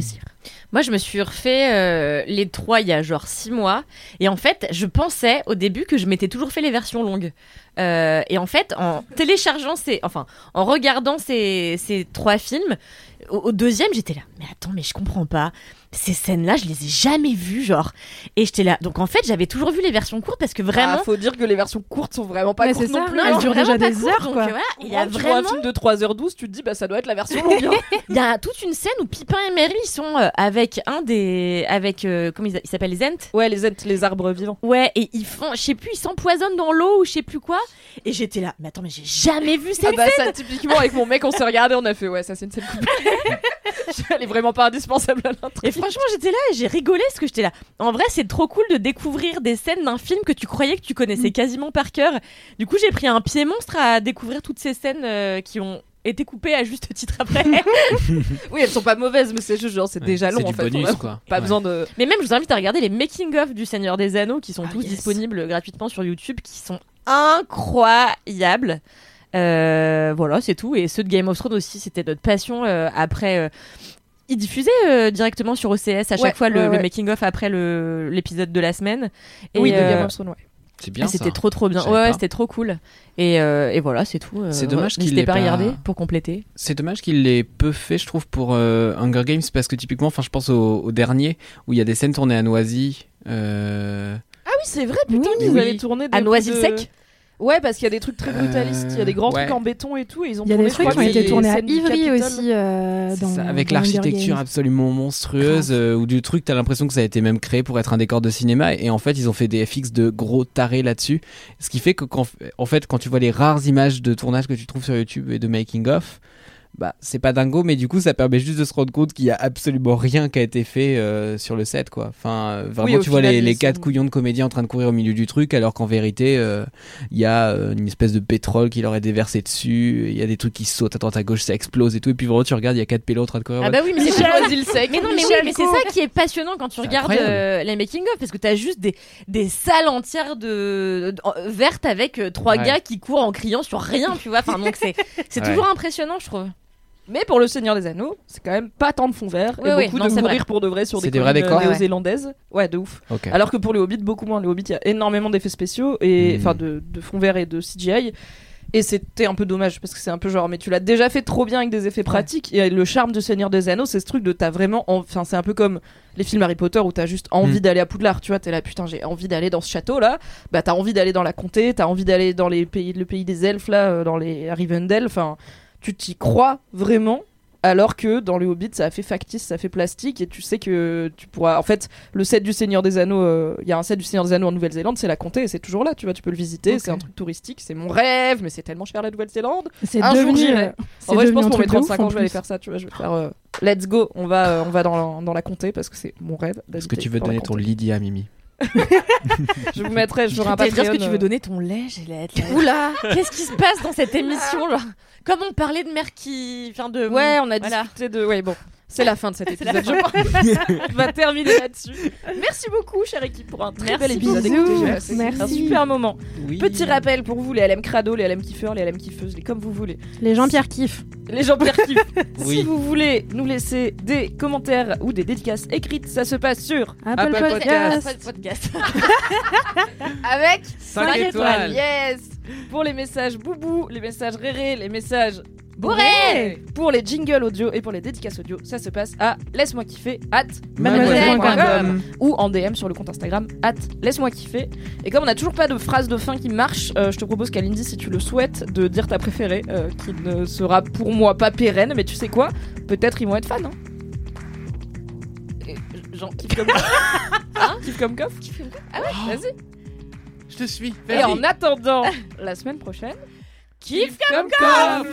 Moi, je me suis refait euh, les trois il y a genre six mois. Et en fait, je pensais au début que je m'étais toujours fait les versions longues. Euh, et en fait, en téléchargeant ces... Enfin, en regardant ces, ces trois films, au, au deuxième, j'étais là. Mais attends, mais je comprends pas. Ces scènes-là, je les ai jamais vues, genre. Et j'étais là. Donc en fait, j'avais toujours vu les versions courtes parce que vraiment... Ah, faut dire que les versions courtes sont vraiment pas Ouais, courtes c'est non ça. plus. Elles hein. durent déjà des heures, donc, quoi. euh, voilà, il y a Quand tu vois vraiment... un film de trois heures douze, tu te dis bah ça doit être la version longue. hein. Il y a toute une scène où Pipin et Merry ils sont euh, avec un des... Avec... Euh, comment ils, ils s'appellent, les Ents. Ouais, les ents, les arbres vivants. Ouais, et ils font... Je sais plus, ils s'empoisonnent dans l'eau ou je sais plus quoi. Et j'étais là. Mais attends, mais j'ai jamais vu cette Ah bah scène. ça, typiquement, avec mon mec, on s'est regardé, on a fait ouais, ça c'est une scène coupée. Elle est vraiment pas indispensable à l'intrigue. Et franchement, j'étais là et j'ai rigolé parce que j'étais là. En vrai, c'est trop cool de découvrir des scènes d'un film que tu croyais que tu connaissais quasiment par cœur. Du coup, j'ai pris un pied monstre à découvrir toutes ces scènes euh, qui ont été coupées à juste titre après. Oui, elles sont pas mauvaises, mais c'est juste genre c'est Ouais, déjà long c'est en du fait. bonus, On a quoi. Pas Ouais. besoin de. Mais même, je vous invite à regarder les making-of du Seigneur des Anneaux qui sont Ah, tous yes. disponibles gratuitement sur YouTube, qui sont incroyables. Euh, voilà, c'est tout. Et ceux de Game of Thrones aussi, c'était notre passion euh, après. Euh, ils diffusaient euh, directement sur O C S à chaque Ouais, fois le, ouais, ouais. le making-of après le, l'épisode de la semaine. Et, Oui, de euh, Game of Thrones, ouais. C'est bien ah, c'était ça. trop trop bien. Je savais Ouais, ouais, pas. c'était trop cool. Et, euh, et voilà, c'est tout. Euh, C'est dommage ouais, qu'il n'hésitez l'ait pas à pas- regarder pour compléter. C'est dommage qu'il l'ait peu fait, je trouve, pour euh, Hunger Games, parce que typiquement, enfin, je pense au, au dernier où il y a des scènes tournées à Noisy. Euh... Ah oui, c'est vrai, putain, Oui. ils Oui. avaient tourné des À Noisy-le-Sec. de- Ouais, parce qu'il y a des trucs très brutalistes, il y a des grands ouais. trucs en béton et tout, et ils ont Il y a tourné, des je trucs crois, qui ont été les tournés à scènes du Ivry Capitole. aussi. euh, C'est dans, ça, avec dans Hunger l'architecture Games. absolument monstrueuse, euh, ou du truc, t'as l'impression que ça a été même créé pour être un décor de cinéma, et en fait, ils ont fait des F X de gros tarés là-dessus. Ce qui fait que, quand, en fait, quand tu vois les rares images de tournage que tu trouves sur YouTube et de making-of, bah, c'est pas dingo, mais du coup, ça permet juste de se rendre compte qu'il y a absolument rien qui a été fait euh, sur le set, quoi. Enfin, euh, vraiment, Oui, au tu vois final, les, ils les sont- quatre couillons de comédiens en train de courir au milieu du truc, alors qu'en vérité, euh, il y a euh, une espèce de pétrole qui leur est déversé dessus, il y a des trucs qui sautent à droite à gauche, ça explose et tout, et puis vraiment, tu regardes, il y a quatre pélos en train de courir. Ah bah oui, mais c'est Michel ça. Noisy-le-Sec. Mais non, mais oui, Michel mais c'est Co. ça qui est passionnant quand tu C'est regardes incroyable. euh, les making-of, parce que t'as juste des, des salles entières de, de- euh, vertes avec euh, trois Ouais. gars qui courent en criant sur rien, tu vois. Enfin, donc c'est, c'est Ouais. toujours impressionnant, je trouve. Mais pour le Seigneur des Anneaux, c'est quand même pas tant de fond vert Oui, et oui, beaucoup non, de c'est mourir vrai. pour de vrai sur C'est des des vrais collines décors néo-zélandaises. Ouais, de ouf. Ok. Alors que pour les Hobbits, beaucoup moins. Les Hobbits, il y a énormément d'effets spéciaux et Mm. enfin de, de fond vert et de C G I. Et c'était un peu dommage parce que c'est un peu genre, mais tu l'as déjà fait trop bien avec des effets pratiques. Et le charme du Seigneur des Anneaux, c'est ce truc de t'as vraiment. Enfin, c'est un peu comme les films Harry Potter où t'as juste envie Mm. d'aller à Poudlard. Tu vois, t'es là, putain, j'ai envie d'aller dans ce château là. Bah, t'as envie d'aller dans la comté, t'as envie d'aller dans les pays, le pays des elfes là, euh, dans les Rivendell. Enfin, tu t'y crois vraiment. Alors que dans les Hobbits, ça a fait factice, ça fait plastique, et tu sais que tu pourras. En fait, le set du Seigneur des Anneaux, euh, il y a un set du Seigneur des Anneaux en Nouvelle-Zélande, c'est la comté, et c'est toujours là, tu vois, tu peux le visiter, Ok. c'est un truc touristique, c'est mon rêve, mais c'est tellement cher la Nouvelle-Zélande. C'est Un jour devenu, j'irai. euh, c'est En vrai, je devenu pense un pour mes truc de ouf, trente-cinq ans, en je vais aller plus. faire ça, tu vois, je vais faire euh, let's go, on va, euh, on va dans, dans la comté parce que c'est mon rêve. Est-ce que d'habiter tu veux dans la donner ton comté. Lydia, Mimi? Je vous mettrai, je ferai un T'allais dire Patreon. que tu veux euh, donner ton lait, j'ai l'air. Oula. Qu'est-ce qui se passe dans cette émission, genre? Comme on parlait de mère qui vient de. Ouais, on a Voilà. discuté de. Ouais, bon. C'est la fin de cet C'est la épisode, je pense. On va terminer là-dessus. Merci beaucoup, chère équipe, pour un très Merci bel épisode. beaucoup. Écoutez, j'ai passé Merci. un super moment. Oui. Petit rappel pour vous, les L M crado, les L M kiffeurs, les L M kiffeuses, les comme vous voulez. Les Jean-Pierre kiffent. Les Jean-Pierre kiffent. Oui. Si vous voulez nous laisser des commentaires ou des dédicaces écrites, ça se passe sur Apple Apple Podcast. Pas de podcast. avec Cinq cinq étoiles. Yes. Pour les messages boubou, les messages réré, les messages Bourré. pour les jingles audio et pour les dédicaces audio, ça se passe à laisse-moi kiffer at Mademoiselle mademoiselle point com point com. ou en D M sur le compte Instagram at laisse-moi kiffer. Et comme on n'a toujours pas de phrase de fin qui marche, euh, je te propose Kalindi, si tu le souhaites, de dire ta préférée, euh, qui ne sera pour moi pas pérenne, mais tu sais quoi, peut-être ils vont être fans. Hein. Et, genre kiff comme hein kiff comme coff. Ah ouais, vas-y. Je te suis. Et en attendant la semaine prochaine, kiff comme coff.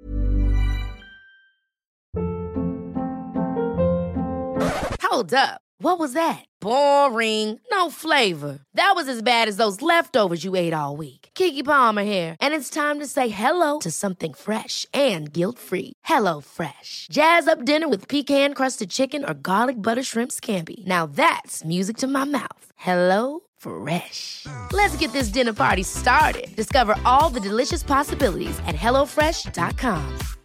Hold up. What was that? Boring. No flavor. That was as bad as those leftovers you ate all week. Keke Palmer here, and it's time to say hello to something fresh and guilt-free. Hello Fresh. Jazz up dinner with pecan-crusted chicken or garlic butter shrimp scampi. Now that's music to my mouth. Hello Fresh. Let's get this dinner party started. Discover all the delicious possibilities at hello fresh dot com.